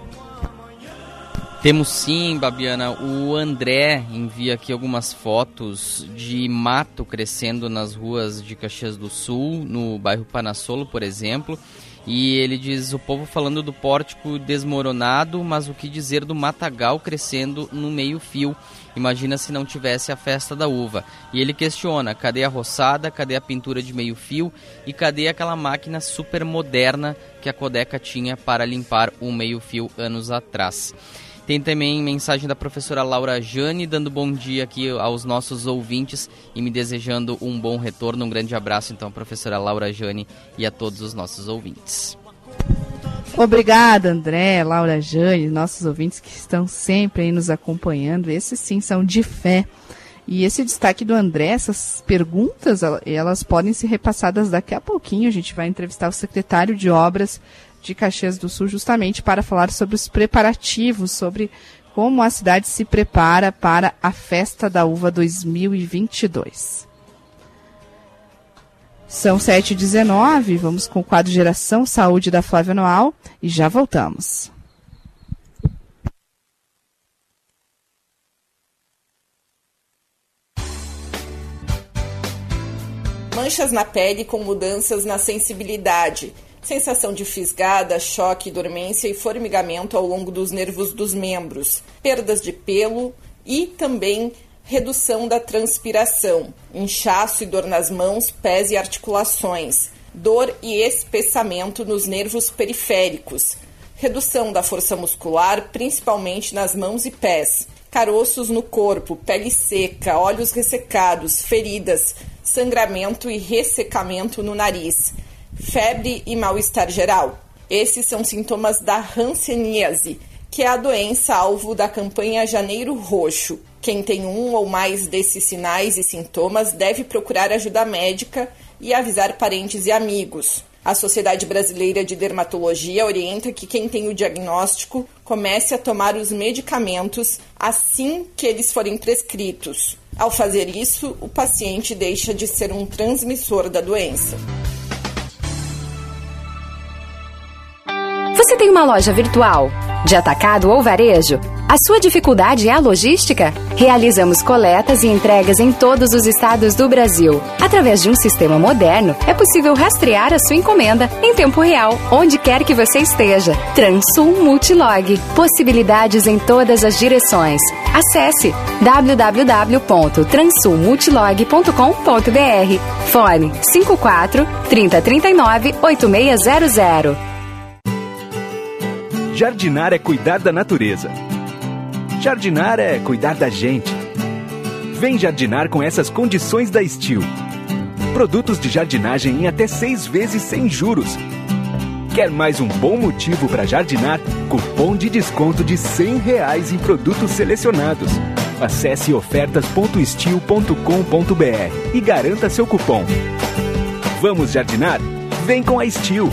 S3: Temos sim, Babiana. O André envia aqui algumas fotos de mato crescendo nas ruas de Caxias do Sul, no bairro Panassolo, por exemplo. E ele diz, o povo falando do pórtico desmoronado, mas o que dizer do matagal crescendo no meio-fio? Imagina se não tivesse a festa da uva. E ele questiona, cadê a roçada, cadê a pintura de meio-fio e cadê aquela máquina super moderna que a Codeca tinha para limpar o meio-fio anos atrás? Tem também mensagem da professora Laura Jane, dando bom dia aqui aos nossos ouvintes e me desejando um bom retorno. Um grande abraço, então, professora Laura Jane e a todos os nossos ouvintes.
S2: Obrigada, André, Laura Jane, nossos ouvintes que estão sempre aí nos acompanhando. Esses sim são de fé. E esse destaque do André, essas perguntas, elas podem ser repassadas daqui a pouquinho. A gente vai entrevistar o secretário de Obras de Caxias do Sul justamente para falar sobre os preparativos, sobre como a cidade se prepara para a Festa da Uva dois mil e vinte e dois. São sete e dezenove, vamos com o quadro Geração Saúde da Flávia Noal e já voltamos.
S14: manchas na pele com mudanças na sensibilidade, sensação de fisgada, choque, dormência e formigamento ao longo dos nervos dos membros, perdas de pelo e também redução da transpiração, inchaço e dor nas mãos, pés e articulações, dor e espessamento nos nervos periféricos, redução da força muscular, principalmente nas mãos e pés, caroços no corpo, pele seca, olhos ressecados, feridas, sangramento e ressecamento no nariz, febre e mal-estar geral. Esses são sintomas da hanseníase, que é a doença alvo da campanha Janeiro Roxo. Quem tem um ou mais desses sinais e sintomas deve procurar ajuda médica e avisar parentes e amigos. A Sociedade Brasileira de Dermatologia orienta que quem tem o diagnóstico comece a tomar os medicamentos assim que eles forem prescritos. Ao fazer isso, o paciente deixa de ser um transmissor da doença.
S5: Você tem uma loja virtual, de atacado ou varejo? A sua dificuldade é a logística? Realizamos coletas e entregas em todos os estados do Brasil. Através de um sistema moderno, é possível rastrear a sua encomenda em tempo real, onde quer que você esteja. Transul Multilog. Possibilidades em todas as direções. Acesse w w w ponto transul multilog ponto com ponto b r. Fone cinco quatro, trinta, trinta e nove, oito seis zero zero.
S15: Jardinar é cuidar da natureza. Jardinar é cuidar da gente. Vem jardinar com essas condições da Steel. Produtos de jardinagem em até seis vezes sem juros. Quer mais um bom motivo para jardinar? Cupom de desconto de cem reais em produtos selecionados. Acesse ofertas ponto steel ponto com ponto b r e garanta seu cupom. Vamos jardinar? Vem com a Steel.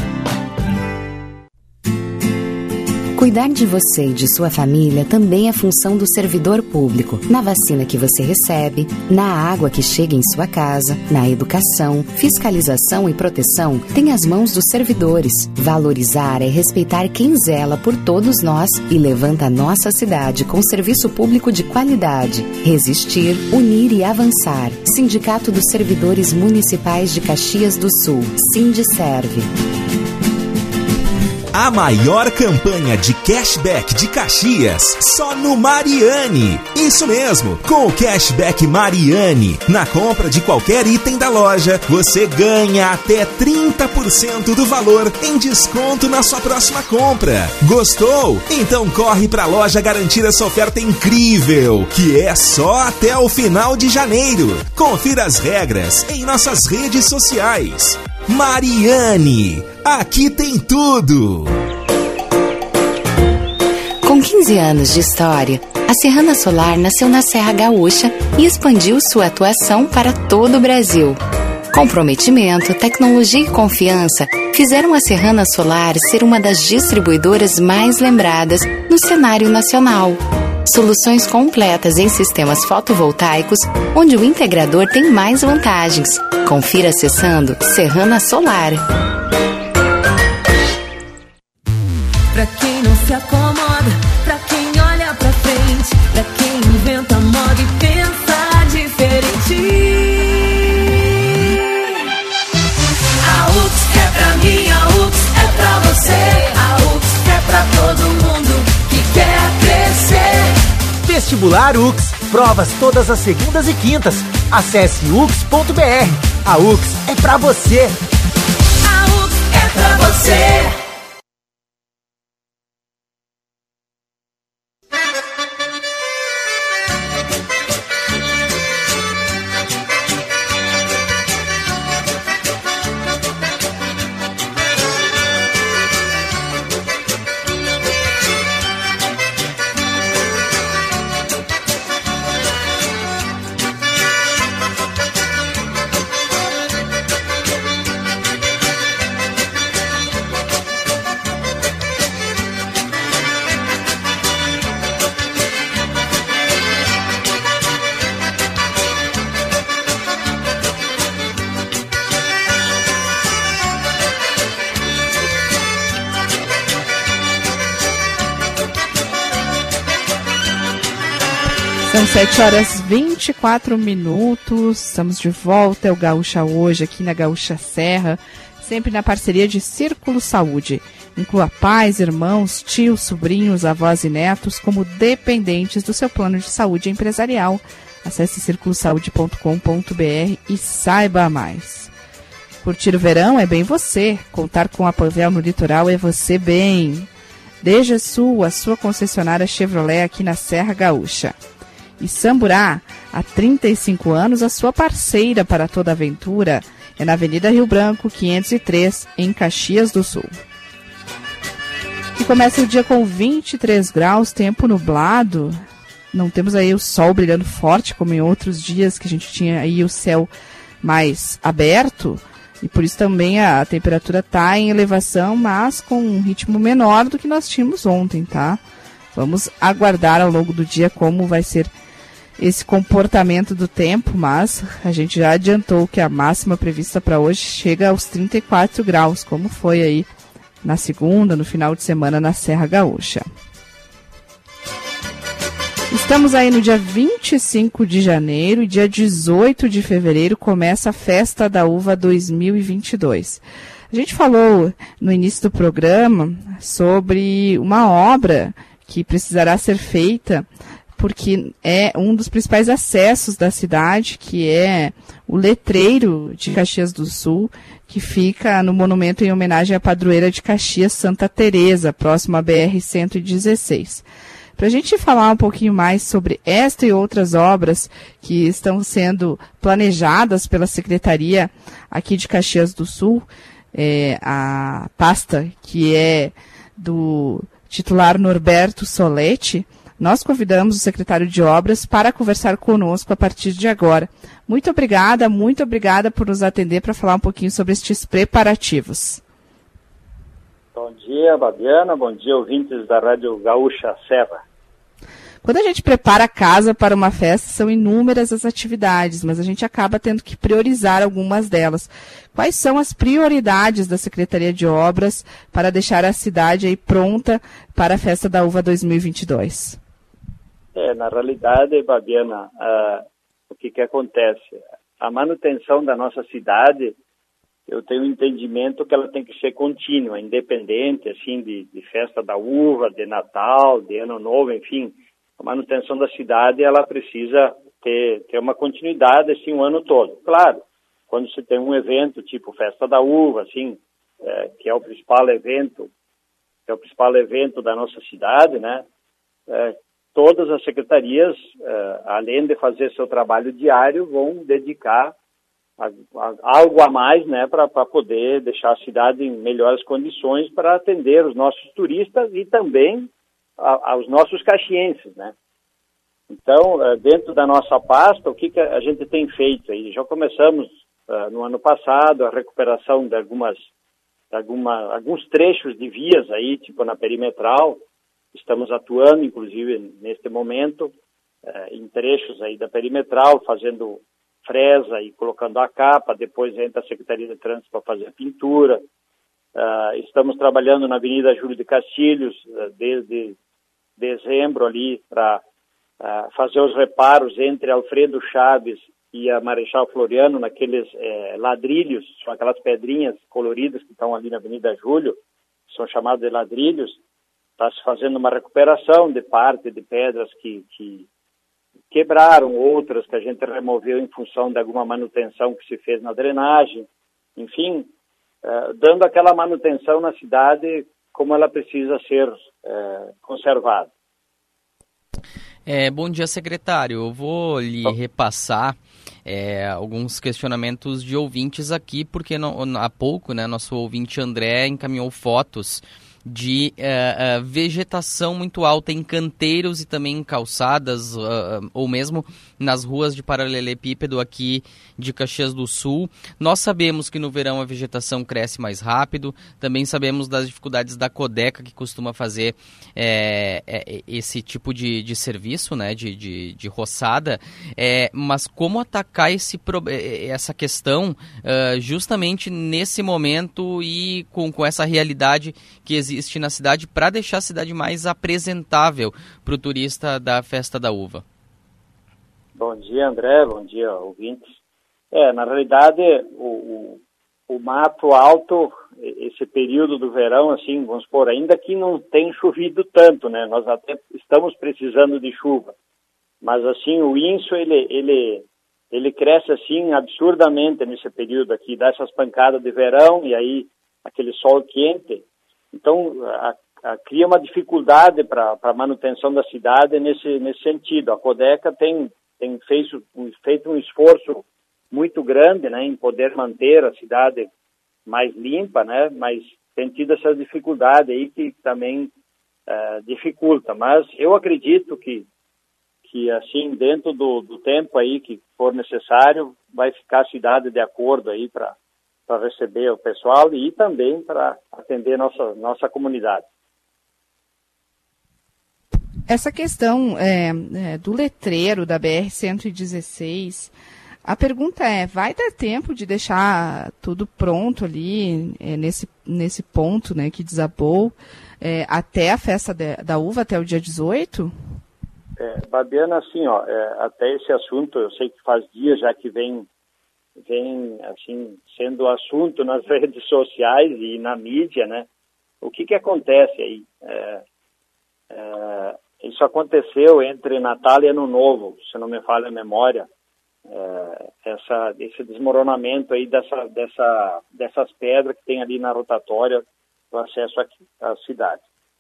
S16: Cuidar de você e de sua família também é função do servidor público. Na vacina que você recebe, na água que chega em sua casa, na educação, fiscalização e proteção, tem as mãos dos servidores. Valorizar é respeitar quem zela por todos nós e levanta a nossa cidade com serviço público de qualidade. Resistir, unir e avançar. Sindicato dos Servidores Municipais de Caxias do Sul. Sindiserve.
S17: A maior campanha de cashback de Caxias, só no Mariani. Isso mesmo, com o cashback Mariani, na compra de qualquer item da loja, você ganha até trinta por cento do valor em desconto na sua próxima compra. Gostou? Então corre pra loja garantir essa oferta incrível, que é só até o final de janeiro. Confira as regras em nossas redes sociais. Mariani, aqui tem tudo!
S16: Com quinze anos de história, a Serrana Solar nasceu na Serra Gaúcha e expandiu sua atuação para todo o Brasil. Comprometimento, tecnologia e confiança fizeram a Serrana Solar ser uma das distribuidoras mais lembradas no cenário nacional. Soluções completas em sistemas fotovoltaicos, onde o integrador tem mais vantagens. Confira acessando Serrana Solar.
S18: Pra quem não se acomoda, pra quem olha pra frente, pra quem inventa moda e pensa diferente. A U F S é pra mim, a U F S é pra você, a U F S é pra todo mundo que quer crescer.
S19: Vestibular U X, provas todas as segundas e quintas. Acesse u x ponto b r. A U X é pra você.
S18: A U X é pra você.
S2: São sete horas e vinte e quatro minutos, estamos de volta, é o Gaúcha Hoje, aqui na Gaúcha Serra, sempre na parceria de Círculo Saúde. Inclua pais, irmãos, tios, sobrinhos, avós e netos como dependentes do seu plano de saúde empresarial. Acesse círculo saúde ponto com ponto b r e saiba mais. Curtir o verão é bem você, contar com a Panvel no litoral é você bem. Deja Sul, a sua concessionária Chevrolet aqui na Serra Gaúcha. E Samburá, há trinta e cinco anos, a sua parceira para toda aventura é na Avenida Rio Branco, quinhentos e três, em Caxias do Sul. E começa o dia com vinte e três graus, tempo nublado. Não temos aí o sol brilhando forte, como em outros dias que a gente tinha aí o céu mais aberto. E por isso também a temperatura está em elevação, mas com um ritmo menor do que nós tínhamos ontem, tá? Vamos aguardar ao longo do dia como vai ser esse comportamento do tempo, mas a gente já adiantou que a máxima prevista para hoje chega aos trinta e quatro graus, como foi aí na segunda, no final de semana na Serra Gaúcha. Estamos aí no dia vinte e cinco de janeiro e dia dezoito de fevereiro começa a Festa da Uva dois mil e vinte e dois. A gente falou no início do programa sobre uma obra que precisará ser feita porque é um dos principais acessos da cidade, que é o letreiro de Caxias do Sul, que fica no monumento em homenagem à padroeira de Caxias, Santa Teresa, próximo à B R cento e dezesseis. Para a gente falar um pouquinho mais sobre esta e outras obras que estão sendo planejadas pela Secretaria aqui de Caxias do Sul, é, a pasta que é do titular Norberto Soletti, nós convidamos o secretário de Obras para conversar conosco a partir de agora. Muito obrigada, muito obrigada por nos atender para falar um pouquinho sobre estes preparativos.
S20: Bom dia, Babiana. Bom dia, ouvintes da Rádio Gaúcha Serra.
S2: Quando a gente prepara a casa para uma festa, são inúmeras as atividades, mas a gente acaba tendo que priorizar algumas delas. Quais são as prioridades da Secretaria de Obras para deixar a cidade aí pronta para a Festa da Uva dois mil e vinte e dois?
S20: É, na realidade, Babiana, uh, o que que acontece? A manutenção da nossa cidade, eu tenho um entendimento que ela tem que ser contínua, independente, assim, de, de Festa da Uva, de Natal, de Ano Novo, enfim. A manutenção da cidade, ela precisa ter, ter uma continuidade, assim, o ano todo. Claro, quando você tem um evento tipo Festa da Uva, assim, é, que é o principal evento, que é o principal evento da nossa cidade, né? É, todas as secretarias, é, além de fazer seu trabalho diário, vão dedicar a, a, algo a mais, né, para poder deixar a cidade em melhores condições para atender os nossos turistas e também a, aos nossos caxienses, né? Então, é, dentro da nossa pasta, o que, que a gente tem feito aí? Já começamos Uh, no ano passado, a recuperação de algumas, de alguma, alguns trechos de vias aí, tipo na perimetral. Estamos atuando, inclusive, neste momento, uh, em trechos aí da perimetral, fazendo fresa e colocando a capa. Depois entra a Secretaria de Trânsito para fazer a pintura. Uh, estamos trabalhando na Avenida Júlio de Castilhos uh, desde dezembro ali para uh, fazer os reparos entre Alfredo Chaves e a Marechal Floriano, naqueles é, ladrilhos, são aquelas pedrinhas coloridas que estão ali na Avenida Júlio, são chamados de ladrilhos. Está se fazendo uma recuperação de parte de pedras que, que quebraram, outras que a gente removeu em função de alguma manutenção que se fez na drenagem. Enfim, é, dando aquela manutenção na cidade como ela precisa ser é, conservada.
S3: É, bom dia, secretário. Eu vou lhe repassar é, alguns questionamentos de ouvintes aqui, porque no, há pouco, né, nosso ouvinte André encaminhou fotos de uh, uh, vegetação muito alta em canteiros e também em calçadas, uh, ou mesmo nas ruas de paralelepípedo aqui de Caxias do Sul. Nós sabemos que no verão a vegetação cresce mais rápido, também sabemos das dificuldades da Codeca, que costuma fazer é, é, esse tipo de, de serviço, né, de, de, de roçada, é, mas como atacar esse, essa questão uh, justamente nesse momento e com, com essa realidade que existe existe na cidade para deixar a cidade mais apresentável para o turista da Festa da Uva?
S20: Bom dia, André, bom dia, ouvintes. É, na realidade, o, o, o mato alto, esse período do verão, assim, vamos supor, ainda que não tem chovido tanto, né? Nós até estamos precisando de chuva. Mas, assim, o inso, ele, ele, ele cresce, assim, absurdamente nesse período aqui, dá essas pancadas de verão e aí aquele sol quente. Então, a, a, cria uma dificuldade para a manutenção da cidade nesse, nesse sentido. A Codeca tem, tem feito, feito um esforço muito grande, né, em poder manter a cidade mais limpa, né, mas tem tido essa dificuldade aí que também uh, dificulta. Mas eu acredito que, que assim, dentro do, do tempo aí que for necessário, vai ficar a cidade de acordo aí para para receber o pessoal e também para atender nossa, nossa comunidade.
S2: Essa questão é, é, do letreiro da B R cento e dezesseis, a pergunta é, vai dar tempo de deixar tudo pronto ali, é, nesse, nesse ponto, né, que desabou, é, até a festa de, da uva, até o dia dezoito?
S20: É, Babiana, assim, ó, é, até esse assunto, eu sei que faz dias já que vem vem, assim, sendo assunto nas redes sociais e na mídia, né? O que que acontece aí? É, é, isso aconteceu entre Natal e Ano Novo, se não me falha a memória, é, essa, esse desmoronamento aí dessa, dessa, dessas pedras que tem ali na rotatória do acesso aqui à cidade.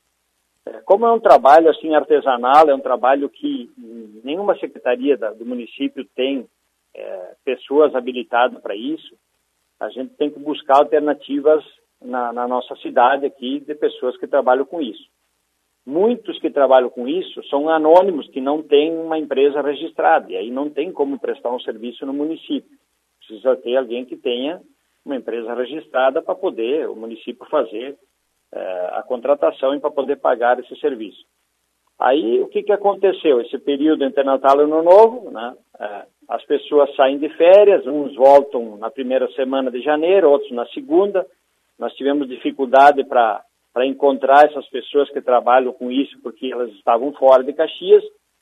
S20: É, como é um trabalho, assim, artesanal, é um trabalho que nenhuma secretaria da, do município tem É, pessoas habilitadas para isso, a gente tem que buscar alternativas na, na nossa cidade aqui de pessoas que trabalham com isso. Muitos que trabalham com isso são anônimos, que não têm uma empresa registrada, e aí não tem como prestar um serviço no município. Precisa ter alguém que tenha uma empresa registrada para poder o município fazer é, a contratação e para poder pagar esse serviço. Aí, o que que aconteceu? Esse período entre Natal e Ano Novo, né, é, as pessoas saem de férias, uns voltam na primeira semana de janeiro, outros na segunda. Nós tivemos dificuldade para para encontrar essas pessoas que trabalham com isso, porque elas estavam fora de Caxias.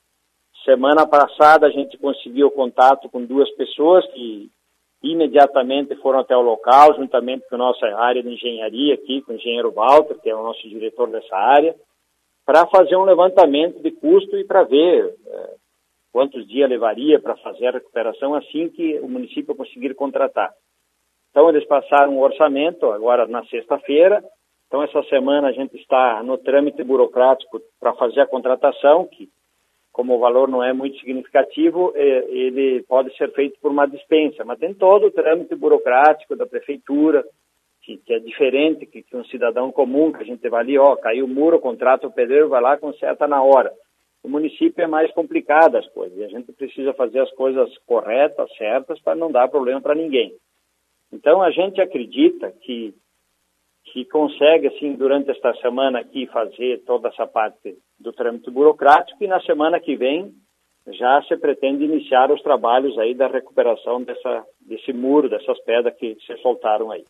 S20: Semana passada, a gente conseguiu contato com duas pessoas que imediatamente foram até o local, juntamente com a nossa área de engenharia aqui, com o engenheiro Walter, que é o nosso diretor dessa área, para fazer um levantamento de custo e para ver é, quantos dias levaria para fazer a recuperação assim que o município conseguir contratar. Então, eles passaram um orçamento agora na sexta-feira. Então, essa semana a gente está no trâmite burocrático para fazer a contratação, que, como o valor não é muito significativo, é, ele pode ser feito por uma dispensa, mas tem todo o trâmite burocrático da prefeitura, que, que é diferente que, que um cidadão comum, que a gente vai ali, ó, caiu o muro, contrata o pedreiro, vai lá, conserta na hora. O município é mais complicado as coisas, e a gente precisa fazer as coisas corretas, certas, para não dar problema para ninguém. Então, a gente acredita que, que consegue, assim, durante esta semana aqui, fazer toda essa parte do trâmite burocrático, e na semana que vem já se pretende iniciar os trabalhos aí da recuperação dessa, desse muro, dessas pedras que se soltaram aí.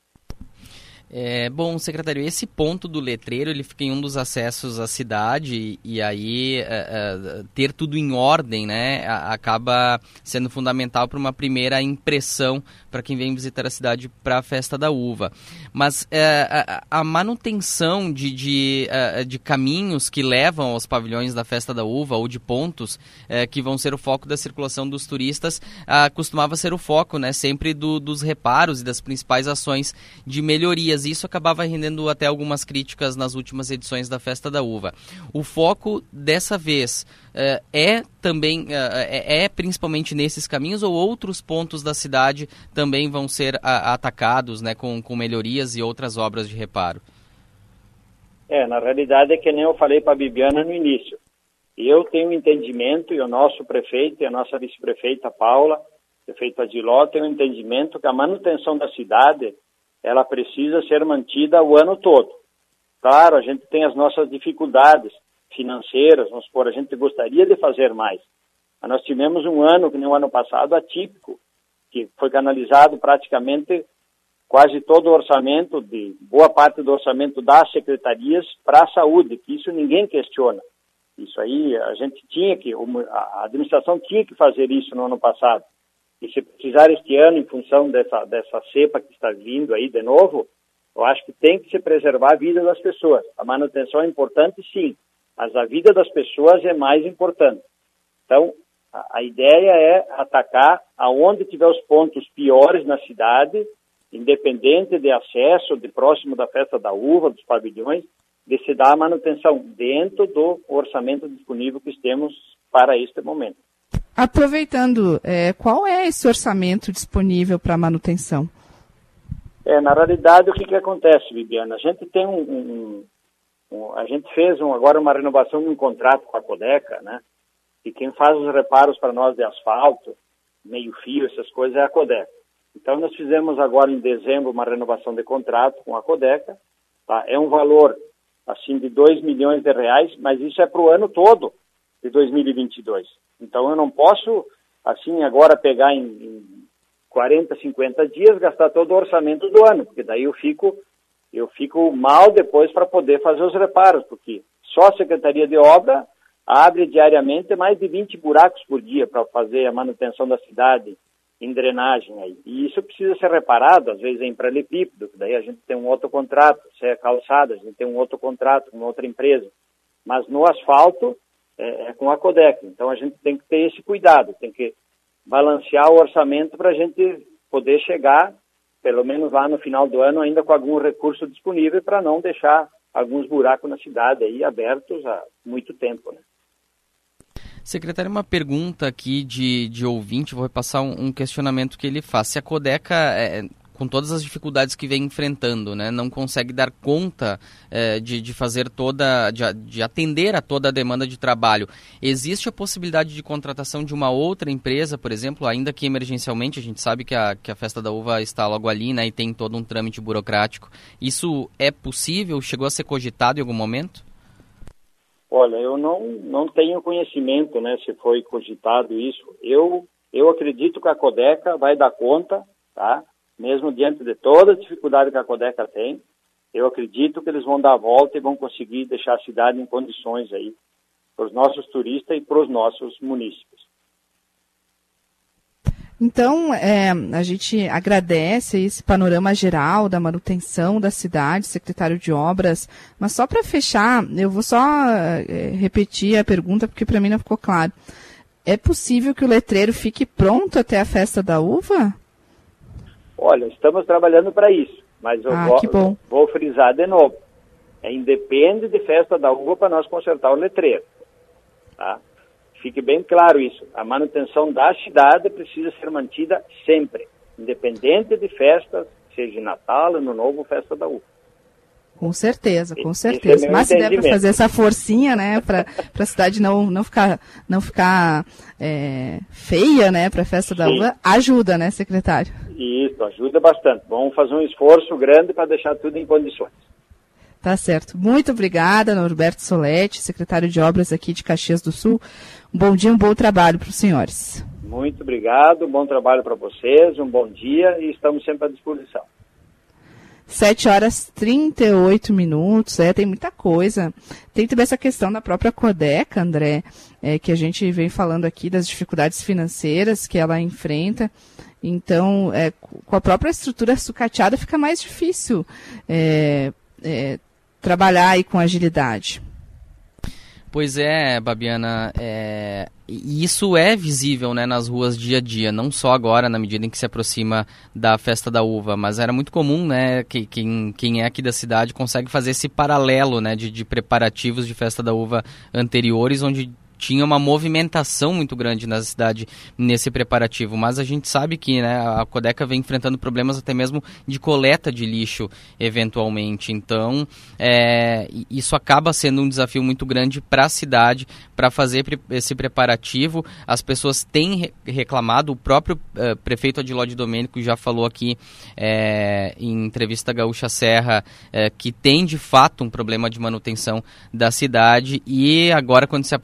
S3: É, bom, secretário, esse ponto do letreiro, ele fica em um dos acessos à cidade e aí é, é, ter tudo em ordem, né, acaba sendo fundamental para uma primeira impressão para quem vem visitar a cidade para a Festa da Uva. Mas é, a, a manutenção de, de, de caminhos que levam aos pavilhões da Festa da Uva ou de pontos é, que vão ser o foco da circulação dos turistas, a, costumava ser o foco, né, sempre do, dos reparos e das principais ações de melhorias. Isso acabava rendendo até algumas críticas nas últimas edições da Festa da Uva. O foco dessa vez uh, é também, uh, é, é principalmente nesses caminhos ou outros pontos da cidade também vão ser uh, atacados, né, com, com melhorias e outras obras de reparo?
S20: É, na realidade é que nem eu falei para a Bibiana no início. Eu tenho um entendimento, e o nosso prefeito e a nossa vice-prefeita Paula, prefeito Adiló, tem um entendimento que a manutenção da cidade ela precisa ser mantida o ano todo. Claro, a gente tem as nossas dificuldades financeiras, vamos supor, a gente gostaria de fazer mais. Mas nós tivemos um ano, que nem o ano passado, atípico, que foi canalizado praticamente quase todo o orçamento, de boa parte do orçamento das secretarias para a saúde, que isso ninguém questiona. Isso aí a gente tinha que, a administração tinha que fazer isso no ano passado. E se precisar este ano, em função dessa, dessa cepa que está vindo aí de novo, eu acho que tem que se preservar a vida das pessoas. A manutenção é importante, sim, mas a vida das pessoas é mais importante. Então, a, a ideia é atacar aonde tiver os pontos piores na cidade, independente de acesso, de próximo da festa da uva, dos pavilhões, de se dar a manutenção dentro do orçamento disponível que temos para este momento.
S2: Aproveitando, é, qual é esse orçamento disponível para manutenção?
S20: É, na realidade, o que, que acontece, Bibiana? A gente tem um, um, um a gente fez um, agora uma renovação de um contrato com a Codeca, né? E quem faz os reparos para nós de asfalto, meio-fio, essas coisas, é a Codeca. Então, nós fizemos agora em dezembro uma renovação de contrato com a Codeca, tá? É um valor, assim, de dois milhões de reais, mas isso é para o ano todo de dois mil e vinte e dois. Então, eu não posso, assim, agora pegar em, em quarenta, cinquenta dias, gastar todo o orçamento do ano, porque daí eu fico, eu fico mal depois para poder fazer os reparos, porque só a Secretaria de Obra abre diariamente mais de vinte buracos por dia para fazer a manutenção da cidade em drenagem aí. E isso precisa ser reparado, às vezes em paralelepípedo, daí a gente tem um outro contrato, se é calçada, a gente tem um outro contrato com outra empresa. Mas no asfalto é, é com a Codeca. Então a gente tem que ter esse cuidado, tem que balancear o orçamento para a gente poder chegar, pelo menos lá no final do ano, ainda com algum recurso disponível para não deixar alguns buracos na cidade aí abertos há muito tempo, né?
S3: Secretário, uma pergunta aqui de, de ouvinte, vou repassar um, um questionamento que ele faz. Se a Codeca, é, com todas as dificuldades que vem enfrentando, né, não consegue dar conta é, de, de fazer toda, de, de atender a toda a demanda de trabalho, existe a possibilidade de contratação de uma outra empresa, por exemplo, ainda que emergencialmente, a gente sabe que a, que a Festa da Uva está logo ali, né, e tem todo um trâmite burocrático. Isso é possível? Chegou a ser cogitado em algum momento?
S20: Olha, eu não, não tenho conhecimento, né, se foi cogitado isso. Eu, eu acredito que a Codeca vai dar conta, tá? Mesmo diante de toda a dificuldade que a Codeca tem, eu acredito que eles vão dar a volta e vão conseguir deixar a cidade em condições aí para os nossos turistas e para os nossos munícipes.
S2: Então, é, a gente agradece esse panorama geral da manutenção da cidade, secretário de Obras, mas só para fechar, eu vou só é, repetir a pergunta, porque para mim não ficou claro. É possível que o letreiro fique pronto até a Festa da Uva?
S20: Olha, estamos trabalhando para isso, mas eu
S2: ah,
S20: vou,
S2: que bom.
S20: vou frisar de novo. É independe de Festa da Uva para nós consertar o letreiro, tá? Fique bem claro isso. A manutenção da cidade precisa ser mantida sempre, independente de festas, seja Natal, Ano Novo, Festa da Uva.
S2: Com certeza, com certeza. É Mas se der para fazer essa forcinha, né, para a cidade não, não ficar, não ficar é, feia, né, para a Festa da Sim. Uva, ajuda, né, secretário?
S20: Isso, ajuda bastante. Vamos fazer um esforço grande para deixar tudo em condições.
S2: Tá certo. Muito obrigada, Norberto Soletti, secretário de Obras aqui de Caxias do Sul. Um bom dia, um bom trabalho para os senhores.
S20: Muito obrigado, um bom trabalho para vocês, um bom dia e estamos sempre à disposição.
S2: sete horas e trinta e oito minutos, é, tem muita coisa. Tem também essa questão da própria Codeca, André, é, que a gente vem falando aqui das dificuldades financeiras que ela enfrenta. Então, é, com a própria estrutura sucateada fica mais difícil é, é, trabalhar aí com agilidade.
S3: Pois é, Babiana, é, isso é visível, né, nas ruas dia a dia, não só agora, na medida em que se aproxima da Festa da Uva, mas era muito comum, né, que quem, quem é aqui da cidade consegue fazer esse paralelo, né, de, de preparativos de Festa da Uva anteriores, onde tinha uma movimentação muito grande na cidade nesse preparativo, mas a gente sabe que, né, a Codeca vem enfrentando problemas até mesmo de coleta de lixo, eventualmente. Então, é, isso acaba sendo um desafio muito grande para a cidade, para fazer esse preparativo. As pessoas têm reclamado, o próprio uh, prefeito Adiló de Domênico já falou aqui é, em entrevista à Gaúcha Serra é, que tem de fato um problema de manutenção da cidade, e agora, quando se aproxima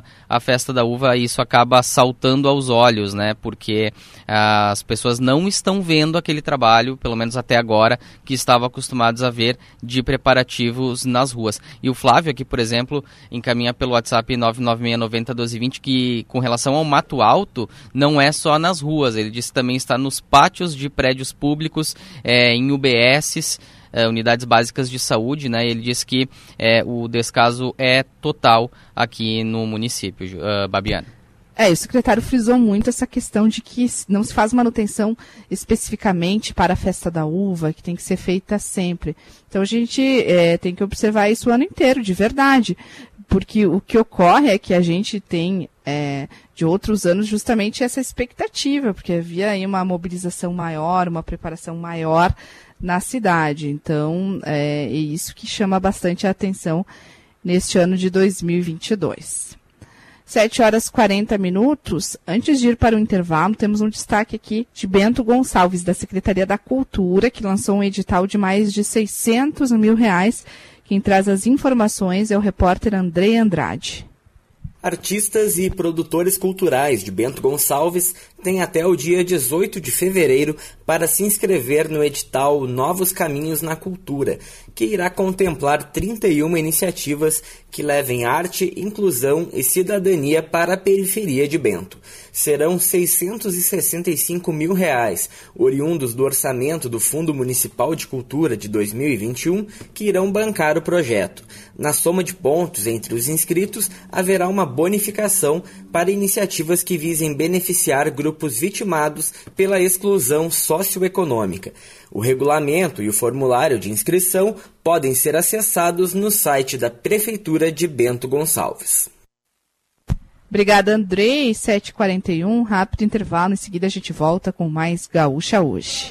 S3: a Festa da Uva, isso acaba saltando aos olhos, né? Porque ah, as pessoas não estão vendo aquele trabalho, pelo menos até agora, que estavam acostumados a ver de preparativos nas ruas. E o Flávio aqui, por exemplo, encaminha pelo WhatsApp nove nove seis nove zero um dois dois zero que, com relação ao mato alto, não é só nas ruas. Ele disse que também está nos pátios de prédios públicos, é, em U B Ss, é, unidades básicas de saúde, né? Ele disse que é, o descaso é total aqui no município. Uh, Babiana.
S2: É, o secretário frisou muito essa questão de que não se faz manutenção especificamente para a Festa da Uva, que tem que ser feita sempre. Então a gente é, tem que observar isso o ano inteiro, de verdade. Porque o que ocorre é que a gente tem, é, de outros anos, justamente essa expectativa, porque havia aí uma mobilização maior, uma preparação maior na cidade. Então, é, é isso que chama bastante a atenção neste ano de dois mil e vinte e dois. sete horas e quarenta minutos. Antes de ir para o intervalo, temos um destaque aqui de Bento Gonçalves, da Secretaria da Cultura, que lançou um edital de mais de seiscentos mil reais. Quem traz as informações é o repórter Andrei Andrade.
S21: Artistas e produtores culturais de Bento Gonçalves têm até o dia dezoito de fevereiro para se inscrever no edital Novos Caminhos na Cultura, que irá contemplar trinta e uma iniciativas que levem arte, inclusão e cidadania para a periferia de Bento. Serão seiscentos e sessenta e cinco mil reais, oriundos do orçamento do Fundo Municipal de Cultura de dois mil e vinte e um, que irão bancar o projeto. Na soma de pontos entre os inscritos, haverá uma bonificação para iniciativas que visem beneficiar grupos vitimados pela exclusão socioeconômica. O regulamento e o formulário de inscrição podem ser acessados no site da Prefeitura de Bento Gonçalves.
S2: Obrigada, Andrei. sete e quarenta e um, rápido intervalo. Em seguida a gente volta com mais Gaúcha Hoje.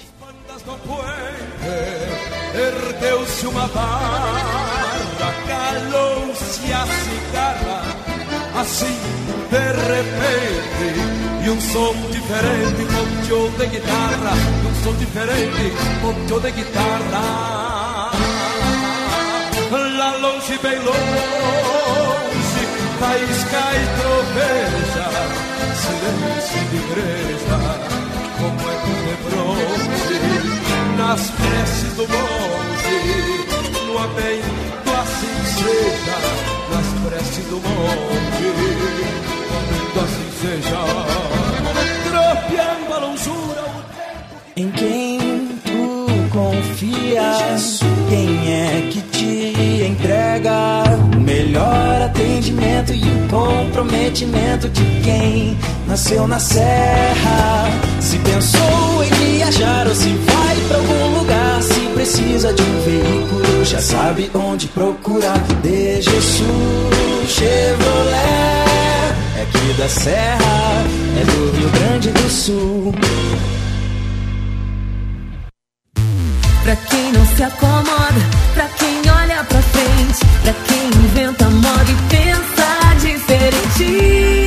S8: Ergueu-se uma barra, calou-se a cigarra, assim de repente, e um som diferente ponteou de guitarra, e um som diferente ponteou de guitarra. Lá longe, bem longe, faísca e troveja, silêncio de igreja, como é que de bronze, nas preces do monge, no amém do assim seja, nas preces do monge, no amém do assim seja, tropeando a longura o tempo.
S22: Em quem tu confias, quem é que te entrega o melhor atendimento e o comprometimento de quem nasceu na serra? Se pensou em viajar ou se vai pra algum lugar, se precisa de um veículo, já sabe onde procurar. De Jesus Chevrolet, é aqui da Serra, é do Rio Grande do Sul.
S18: Pra quem não se acomoda, pra quem olha pra frente, pra quem inventa moda e pensa diferente.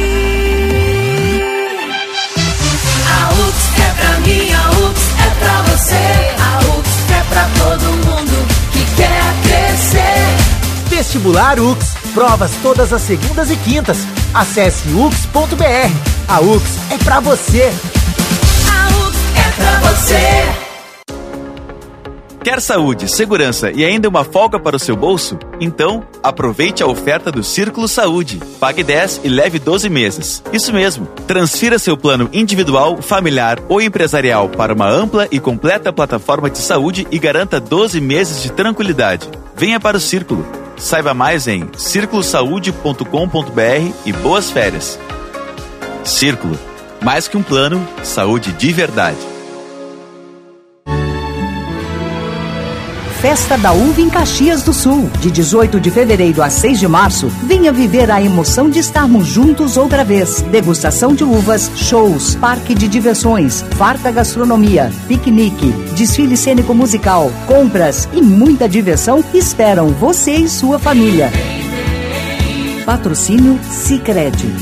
S18: A U X é pra mim, a U X é pra você, a U X é pra todo mundo que quer crescer.
S19: Vestibular U X, provas todas as segundas e quintas. Acesse u x ponto b r. A U X é pra você.
S18: A U X é pra você.
S23: Quer saúde, segurança e ainda uma folga para o seu bolso? Então, aproveite a oferta do Círculo Saúde. Pague dez e leve doze meses. Isso mesmo, transfira seu plano individual, familiar ou empresarial para uma ampla e completa plataforma de saúde e garanta doze meses de tranquilidade. Venha para o Círculo. Saiba mais em círculo saúde ponto com ponto b r e boas férias. Círculo. Mais que um plano, saúde de verdade.
S24: Festa da Uva em Caxias do Sul, de dezoito de fevereiro a seis de março. Venha viver a emoção de estarmos juntos outra vez. Degustação de uvas, shows, parque de diversões, farta gastronomia, piquenique, desfile cênico-musical, compras e muita diversão esperam você e sua família. Patrocínio Sicredi.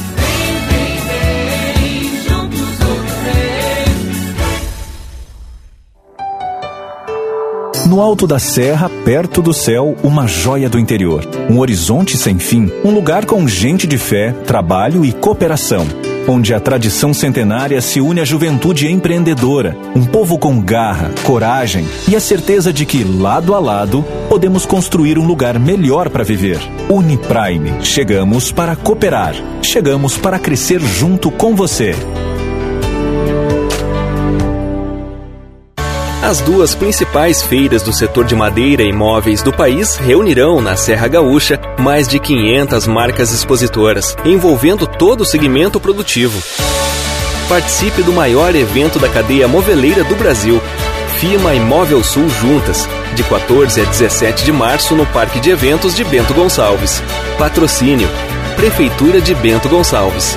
S15: No alto da serra, perto do céu, uma joia do interior. Um horizonte sem fim, um lugar com gente de fé, trabalho e cooperação. Onde a tradição centenária se une à juventude empreendedora. Um povo com garra, coragem e a certeza de que, lado a lado, podemos construir um lugar melhor para viver. Uniprime. Chegamos para cooperar. Chegamos para crescer junto com você.
S4: As duas principais feiras do setor de madeira e móveis do país reunirão na Serra Gaúcha mais de quinhentas marcas expositoras, envolvendo todo o segmento produtivo. Participe do maior evento da cadeia moveleira do Brasil, FIMA e Móvel Sul juntas, de quatorze a dezessete de março no Parque de Eventos de Bento Gonçalves. Patrocínio: Prefeitura de Bento Gonçalves.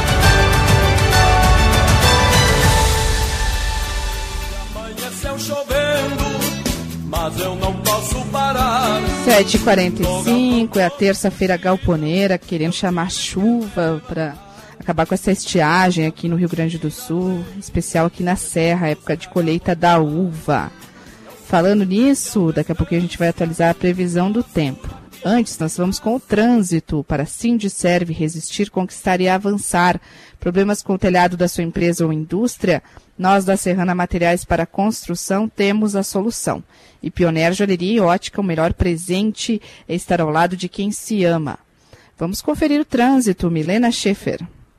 S2: sete e quarenta e cinco, é a terça-feira galponeira, querendo chamar chuva para acabar com essa estiagem aqui no Rio Grande do Sul, em especial aqui na Serra, época de colheita da uva. Falando nisso, daqui a pouquinho a gente vai atualizar a previsão do tempo. Antes, nós vamos com o trânsito para Sindiserve resistir, conquistar e avançar. Problemas com o telhado da sua empresa ou indústria? Nós da Serrana Materiais para Construção temos a solução. E Pioneer Joalheria e Ótica, o melhor presente é estar ao lado de quem se ama. Vamos conferir o trânsito. Milena Schaefer.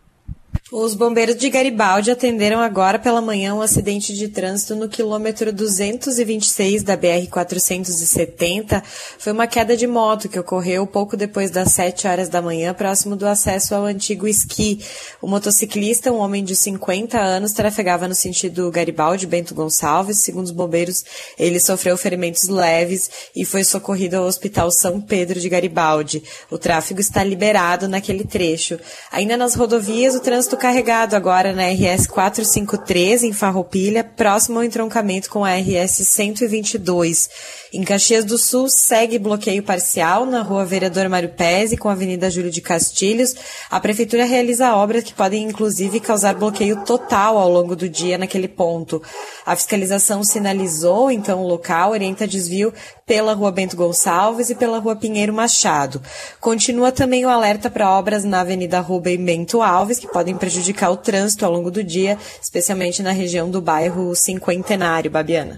S13: Os bombeiros de Garibaldi atenderam agora pela manhã um acidente de trânsito no quilômetro duzentos e vinte e seis da B R quatrocentos e setenta. Foi uma queda de moto que ocorreu pouco depois das sete horas da manhã, próximo do acesso ao antigo esqui. O motociclista, um homem de cinquenta anos, trafegava no sentido Garibaldi-Bento Gonçalves. Segundo os bombeiros, ele sofreu ferimentos leves e foi socorrido ao Hospital São Pedro de Garibaldi. O tráfego está liberado naquele trecho. Ainda nas rodovias, o trânsito carregado agora na R S quatrocentos e cinquenta e três, em Farroupilha, próximo ao entroncamento com a R S cento e vinte e dois. Em Caxias do Sul, segue bloqueio parcial na Rua Vereador Mário Pezzi com a Avenida Júlio de Castilhos. A Prefeitura realiza obras que podem, inclusive, causar bloqueio total ao longo do dia naquele ponto. A fiscalização sinalizou, então, o local, orienta desvio pela Rua Bento Gonçalves e pela Rua Pinheiro Machado. Continua também o alerta para obras na Avenida Rubem Bento Alves, que podem prejudicar o trânsito ao longo do dia, especialmente na região do bairro Cinquentenário. Babiana.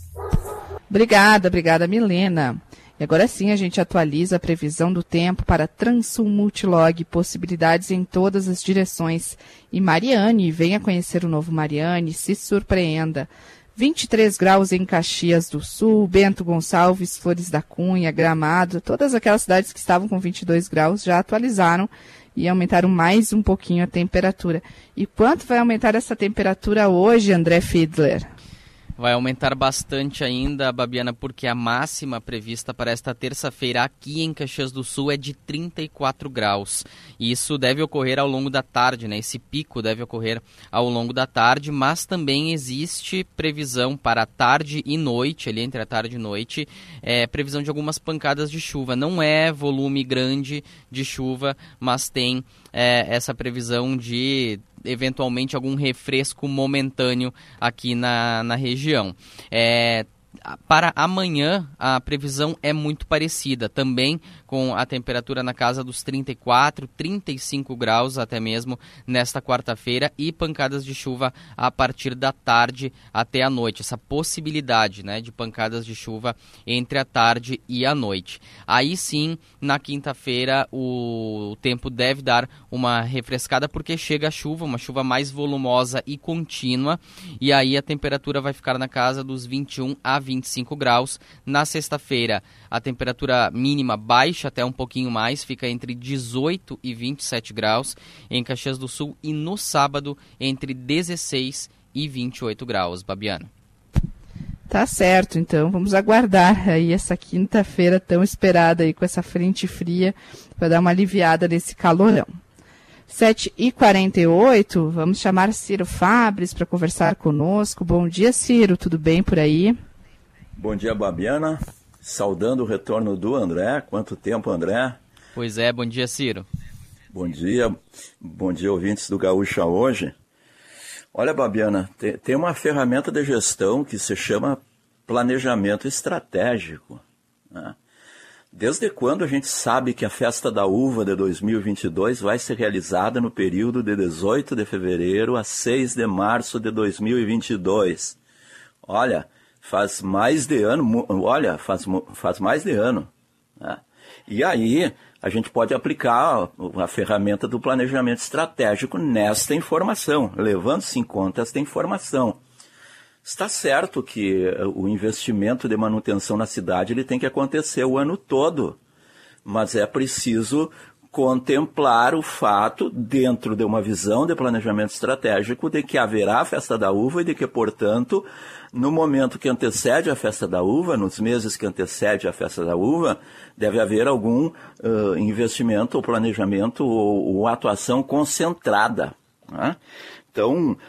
S2: Obrigada, obrigada, Milena. E agora sim a gente atualiza a previsão do tempo para Transul Multilog, possibilidades em todas as direções. E Mariane, venha conhecer o novo Mariane, se surpreenda. vinte e três graus em Caxias do Sul, Bento Gonçalves, Flores da Cunha, Gramado, todas aquelas cidades que estavam com vinte e dois graus já atualizaram e aumentaram mais um pouquinho a temperatura. E quanto vai aumentar essa temperatura hoje, André Fiedler?
S3: Vai aumentar bastante ainda, Babiana, porque a máxima prevista para esta terça-feira aqui em Caxias do Sul é de trinta e quatro graus. E isso deve ocorrer ao longo da tarde, né? Esse pico deve ocorrer ao longo da tarde, mas também existe previsão para tarde e noite, ali entre a tarde e noite, é, previsão de algumas pancadas de chuva. Não é volume grande de chuva, mas tem é, essa previsão de eventualmente algum refresco momentâneo aqui na, na região. É, para amanhã, a previsão é muito parecida, também com a temperatura na casa dos trinta e quatro, trinta e cinco graus até mesmo nesta quarta-feira e pancadas de chuva a partir da tarde até a noite. Essa possibilidade, né, de pancadas de chuva entre a tarde e a noite. Aí sim, na quinta-feira, o, o tempo deve dar uma refrescada porque chega a chuva, uma chuva mais volumosa e contínua, e aí a temperatura vai ficar na casa dos vinte e um a vinte e cinco graus. Na sexta-feira, a temperatura mínima baixa até um pouquinho mais, fica entre dezoito e vinte e sete graus em Caxias do Sul, e no sábado entre dezesseis e vinte e oito graus, Babiana.
S2: Tá certo, então vamos aguardar aí essa quinta-feira tão esperada aí com essa frente fria para dar uma aliviada nesse calorão. sete e quarenta e oito, vamos chamar Ciro Fabres para conversar conosco. Bom dia, Ciro, tudo bem por aí?
S6: Bom dia, Babiana. Saudando o retorno do André. Quanto tempo, André?
S3: Pois é, bom dia, Ciro.
S6: Bom dia, bom dia, ouvintes do Gaúcha hoje. Olha, Babiana, tem, tem uma ferramenta de gestão que se chama planejamento estratégico, né? Desde quando a gente sabe que a Festa da Uva de dois mil e vinte e dois vai ser realizada no período de dezoito de fevereiro a seis de março de dois mil e vinte e dois? Olha, faz mais de ano, olha, faz, faz mais de ano, né? E aí a gente pode aplicar a ferramenta do planejamento estratégico nesta informação, levando-se em conta esta informação. Está certo que o investimento de manutenção na cidade ele tem que acontecer o ano todo, mas é preciso contemplar o fato, dentro de uma visão de planejamento estratégico, de que haverá a Festa da Uva e de que, portanto, no momento que antecede a Festa da Uva, nos meses que antecede a Festa da Uva, deve haver algum uh, investimento ou planejamento ou, ou atuação concentrada, né? Então,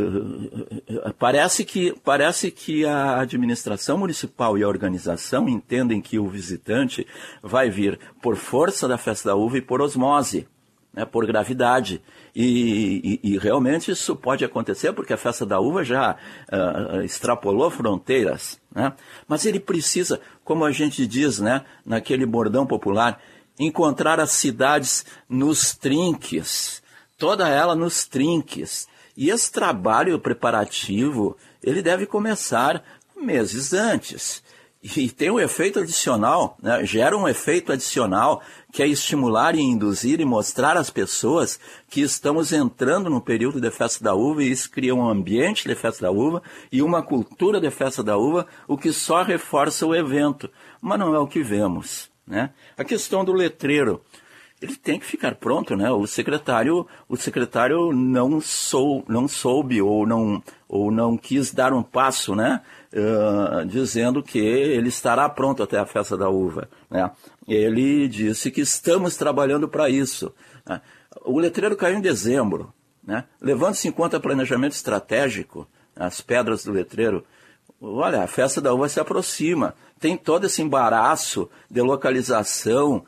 S6: parece que, parece que a administração municipal e a organização entendem que o visitante vai vir por força da Festa da Uva e por osmose, né, por gravidade. E, e, e realmente isso pode acontecer porque a Festa da Uva já uh, extrapolou fronteiras, né? Mas ele precisa, como a gente diz, né, naquele bordão popular, encontrar as cidades nos trinques, toda ela nos trinques. E esse trabalho preparativo, ele deve começar meses antes. E tem um efeito adicional, né? Gera um efeito adicional que é estimular e induzir e mostrar às pessoas que estamos entrando no período de Festa da Uva, e isso cria um ambiente de Festa da Uva e uma cultura de Festa da Uva, o que só reforça o evento. Mas não é o que vemos, né? A questão do letreiro, ele tem que ficar pronto, né? O secretário, o secretário não, sou, não soube ou não, ou não quis dar um passo, né? Uh, dizendo que ele estará pronto até a Festa da Uva, né? Ele disse que estamos trabalhando para isso, né? O letreiro caiu em dezembro, né? Levando-se em conta planejamento estratégico, as pedras do letreiro, olha, a Festa da Uva se aproxima, tem todo esse embaraço de localização,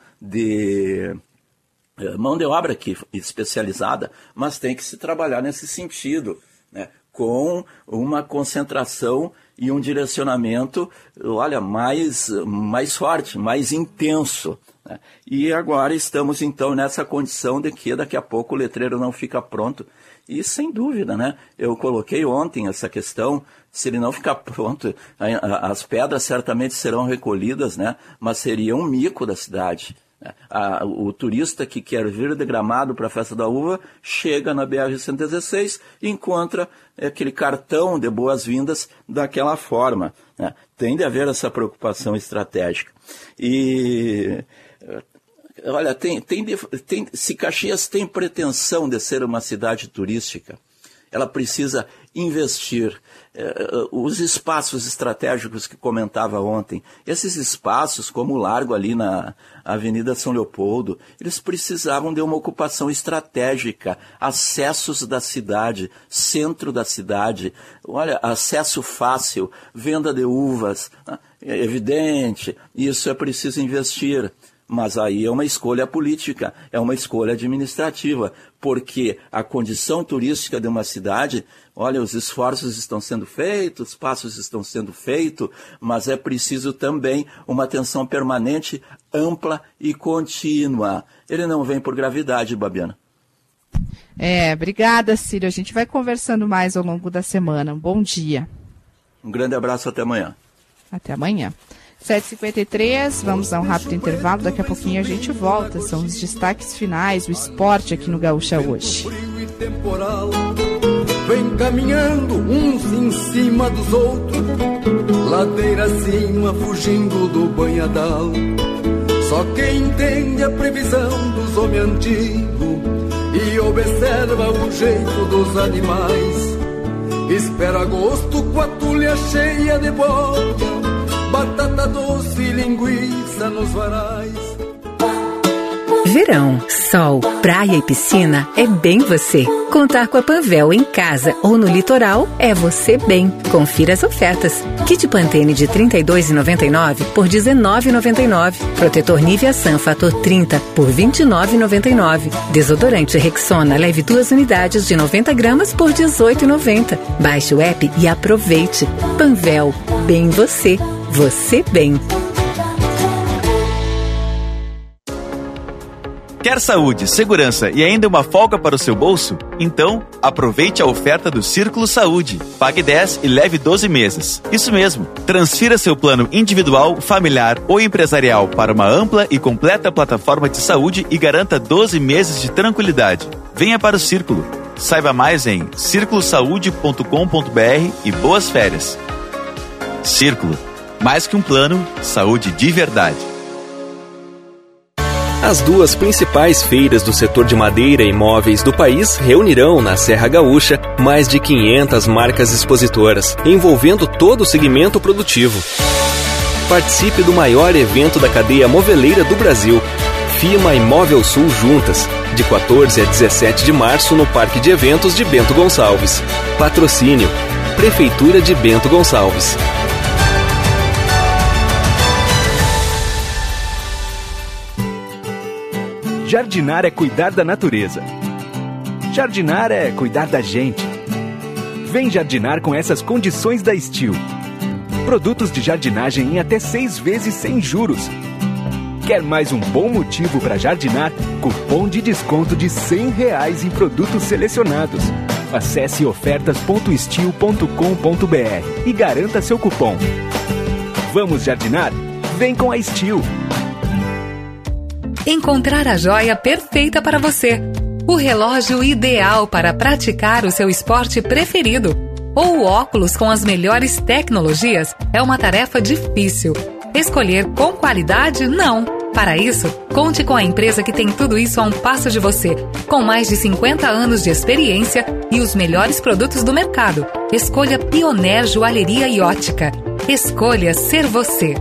S6: de mão de obra aqui especializada, mas tem que se trabalhar nesse sentido, né, com uma concentração e um direcionamento, olha, mais, mais forte, mais intenso, né? E agora estamos então nessa condição de que daqui a pouco o letreiro não fica pronto. E sem dúvida, né? Eu coloquei ontem essa questão, se ele não ficar pronto, as pedras certamente serão recolhidas, né? Mas seria um mico da cidade. A, o turista que quer vir de Gramado para a Festa da Uva chega na B R cento e dezesseis e encontra aquele cartão de boas-vindas daquela forma, né? Tem de haver essa preocupação estratégica. E, olha, tem, tem, tem, se Caxias tem pretensão de ser uma cidade turística, ela precisa investir. Uh, os espaços estratégicos que comentava ontem, esses espaços, como o largo ali na Avenida São Leopoldo, eles precisavam de uma ocupação estratégica, acessos da cidade, centro da cidade, olha, acesso fácil, venda de uvas, é evidente, isso é preciso investir. Mas aí é uma escolha política, é uma escolha administrativa, porque a condição turística de uma cidade, olha, os esforços estão sendo feitos, os passos estão sendo feitos, mas é preciso também uma atenção permanente, ampla e contínua. Ele não vem por gravidade, Babiana.
S2: É, obrigada, Círio. A gente vai conversando mais ao longo da semana. Um bom dia.
S6: Um grande abraço, até amanhã.
S2: Até amanhã. sete e cinquenta e três, vamos dar um rápido intervalo, daqui a pouquinho a gente volta. São os destaques finais, o esporte aqui no Gaúcha Hoje.
S7: Vem caminhando uns em cima dos outros, ladeira acima, fugindo do banhadal. Só quem entende a previsão dos homens antigos e observa o jeito dos animais, espera agosto com a tulha cheia de bota, batata doce e linguiça nos varais.
S9: Verão, sol, praia e piscina é bem você. Contar com a Panvel em casa ou no litoral é você bem. Confira as ofertas. Kit Pantene de trinta e dois reais e noventa e nove centavos por dezenove reais e noventa e nove centavos. Protetor Nivea Sun Fator trinta por vinte e nove reais e noventa e nove centavos. Desodorante Rexona leve duas unidades de noventa gramas por dezoito reais e noventa centavos. Baixe o app e aproveite. Panvel, bem você. Você bem.
S23: Quer saúde, segurança e ainda uma folga para o seu bolso? Então, aproveite a oferta do Círculo Saúde. Pague dez e leve doze meses. Isso mesmo. Transfira seu plano individual, familiar ou empresarial para uma ampla e completa plataforma de saúde e garanta doze meses de tranquilidade. Venha para o Círculo. Saiba mais em círculo saúde ponto com ponto b r e boas férias. Círculo. Mais que um plano, saúde de verdade.
S4: As duas principais feiras do setor de madeira e móveis do país reunirão na Serra Gaúcha mais de quinhentas marcas expositoras, envolvendo todo o segmento produtivo. Participe do maior evento da cadeia moveleira do Brasil, FIMA e Móvel Sul juntas, de quatorze a dezessete de março no Parque de Eventos de Bento Gonçalves. Patrocínio: Prefeitura de Bento Gonçalves.
S15: Jardinar é cuidar da natureza. Jardinar é cuidar da gente. Vem jardinar com essas condições da Steel. Produtos de jardinagem em até seis vezes sem juros. Quer mais um bom motivo para jardinar? Cupom de desconto de cem reais em produtos selecionados. Acesse ofertas ponto steel ponto com ponto b r e garanta seu cupom. Vamos jardinar? Vem com a Steel.
S10: Encontrar a joia perfeita para você. O relógio ideal para praticar o seu esporte preferido. Ou o óculos com as melhores tecnologias é uma tarefa difícil. Escolher com qualidade, não. Para isso, conte com a empresa que tem tudo isso a um passo de você. Com mais de cinquenta anos de experiência e os melhores produtos do mercado. Escolha Pioneer Joalheria e Ótica. Escolha ser você.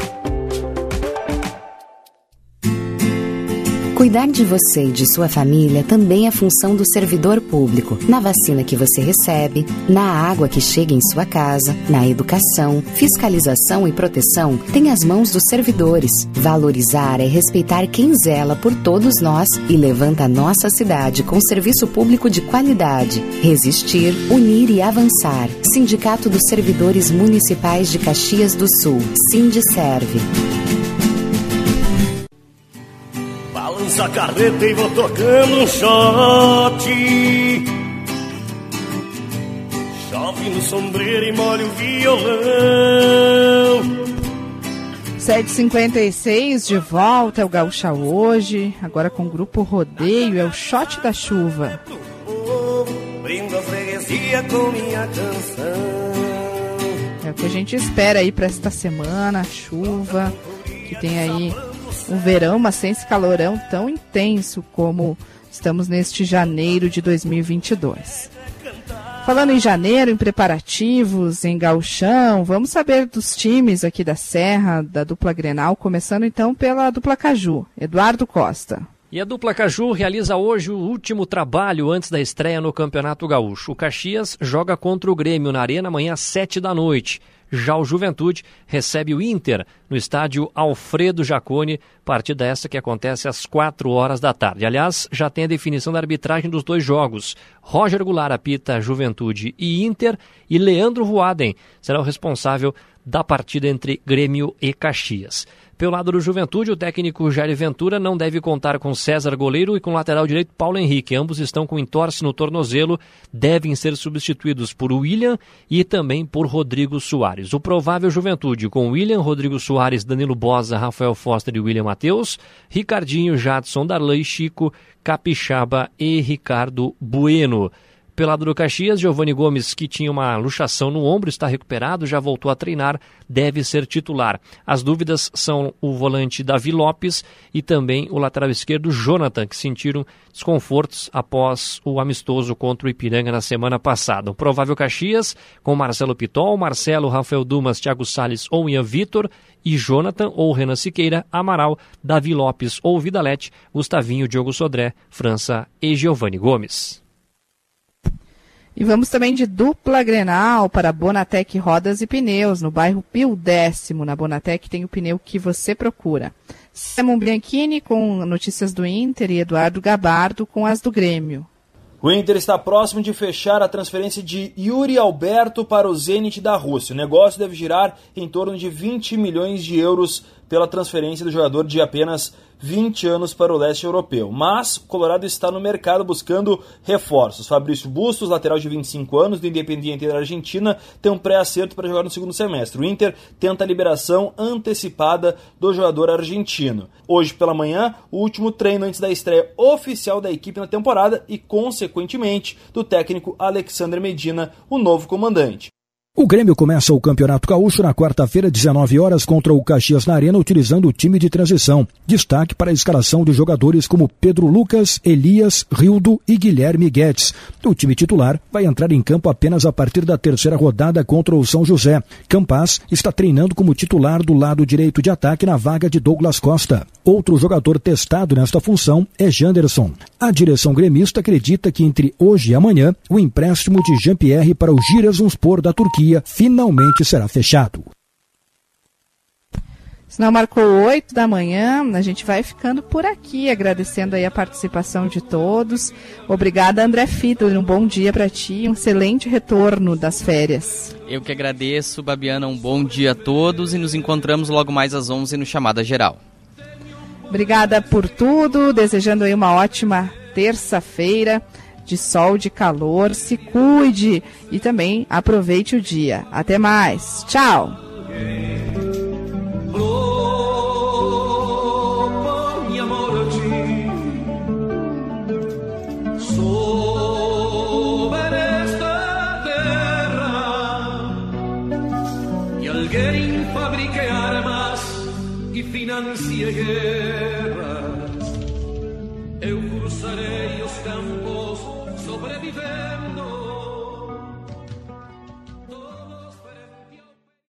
S16: Cuidar de você e de sua família também é função do servidor público. Na vacina que você recebe, na água que chega em sua casa, na educação, fiscalização e proteção, tem as mãos dos servidores. Valorizar é respeitar quem zela por todos nós e levanta a nossa cidade com serviço público de qualidade. Resistir, unir e avançar. Sindicato dos Servidores Municipais de Caxias do Sul. Sindiserve.
S11: Balança a carreta e vou tocando um shot. Chove no sombreiro e molha o violão.
S2: sete e cinquenta e seis, de volta, é o Gaúcha Hoje. Agora com o Grupo Rodeio, é o Shot da Chuva.
S11: Brindo a freguesia com minha canção.
S2: É o que a gente espera aí para esta semana, chuva, que tem aí um verão, mas sem esse calorão tão intenso como estamos neste janeiro de dois mil e vinte e dois. Falando em janeiro, em preparativos, em gauchão, vamos saber dos times aqui da Serra, da dupla Grenal, começando então pela dupla Caju, Eduardo Costa.
S12: E a dupla Caju realiza hoje o último trabalho antes da estreia no Campeonato Gaúcho. O Caxias joga contra o Grêmio na Arena amanhã às sete da noite. Já o Juventude recebe o Inter no estádio Alfredo Jaconi, partida essa que acontece às quatro horas da tarde. Aliás, já tem a definição da arbitragem dos dois jogos. Roger Goulart apita Juventude e Inter e Leandro Voaden será o responsável da partida entre Grêmio e Caxias. Pelo lado do Juventude, o técnico Jair Ventura não deve contar com César goleiro e com o lateral direito Paulo Henrique. Ambos estão com entorse no tornozelo, devem ser substituídos por William e também por Rodrigo Soares. O provável Juventude com William, Rodrigo Soares, Danilo Boza, Rafael Foster e William Matheus, Ricardinho, Jadson, Darley, Chico, Capixaba e Ricardo Bueno. Pelo lado do Caxias, Giovani Gomes, que tinha uma luxação no ombro, está recuperado, já voltou a treinar, deve ser titular. As dúvidas são o volante Davi Lopes e também o lateral esquerdo Jonathan, que sentiram desconfortos após o amistoso contra o Ipiranga na semana passada. O provável Caxias, com Marcelo Pitol, Marcelo, Rafael Dumas, Thiago Salles ou Ian Vitor, e Jonathan ou Renan Siqueira, Amaral, Davi Lopes ou Vidalete, Gustavinho, Diogo Sodré, França e Giovani Gomes.
S2: E vamos também de dupla Grenal para Bonatec Rodas e Pneus, no bairro Pio Décimo. Na Bonatec tem o pneu que você procura. Simon Bianchini com notícias do Inter e Eduardo Gabardo com as do Grêmio.
S1: O Inter está próximo de fechar a transferência de Yuri Alberto para o Zenit da Rússia. O negócio deve girar em torno de vinte milhões de euros pela transferência do jogador de apenas vinte anos para o leste europeu. Mas o Colorado está no mercado buscando reforços. Fabrício Bustos, lateral de vinte e cinco anos, do Independiente da Argentina, tem um pré-acerto para jogar no segundo semestre. O Inter tenta a liberação antecipada do jogador argentino. Hoje pela manhã, o último treino antes da estreia oficial da equipe na temporada e, consequentemente, do técnico Alexandre Medina, o novo comandante.
S5: O Grêmio começa o Campeonato Gaúcho na quarta-feira, dezenove horas, contra o Caxias na Arena, utilizando o time de transição. Destaque para a escalação de jogadores como Pedro Lucas, Elias, Rildo e Guilherme Guedes. O time titular vai entrar em campo apenas a partir da terceira rodada contra o São José. Campaz está treinando como titular do lado direito de ataque na vaga de Douglas Costa. Outro jogador testado nesta função é Janderson. A direção gremista acredita que entre hoje e amanhã, o empréstimo de Jean-Pierre para o Giresunspor da Turquia finalmente será fechado.
S2: Sinal marcou oito da manhã, a gente vai ficando por aqui, agradecendo aí a participação de todos. Obrigada, André Fiedler, um bom dia para ti, um excelente retorno das férias.
S3: Eu que agradeço, Babiana, um bom dia a todos e nos encontramos logo mais às onze no Chamada Geral.
S2: Obrigada por tudo, desejando aí uma ótima terça-feira, de sol, de calor, se cuide e também aproveite o dia. Até mais. Tchau!
S14: Financie guerra, eu cruzarei os campos sobrevivendo.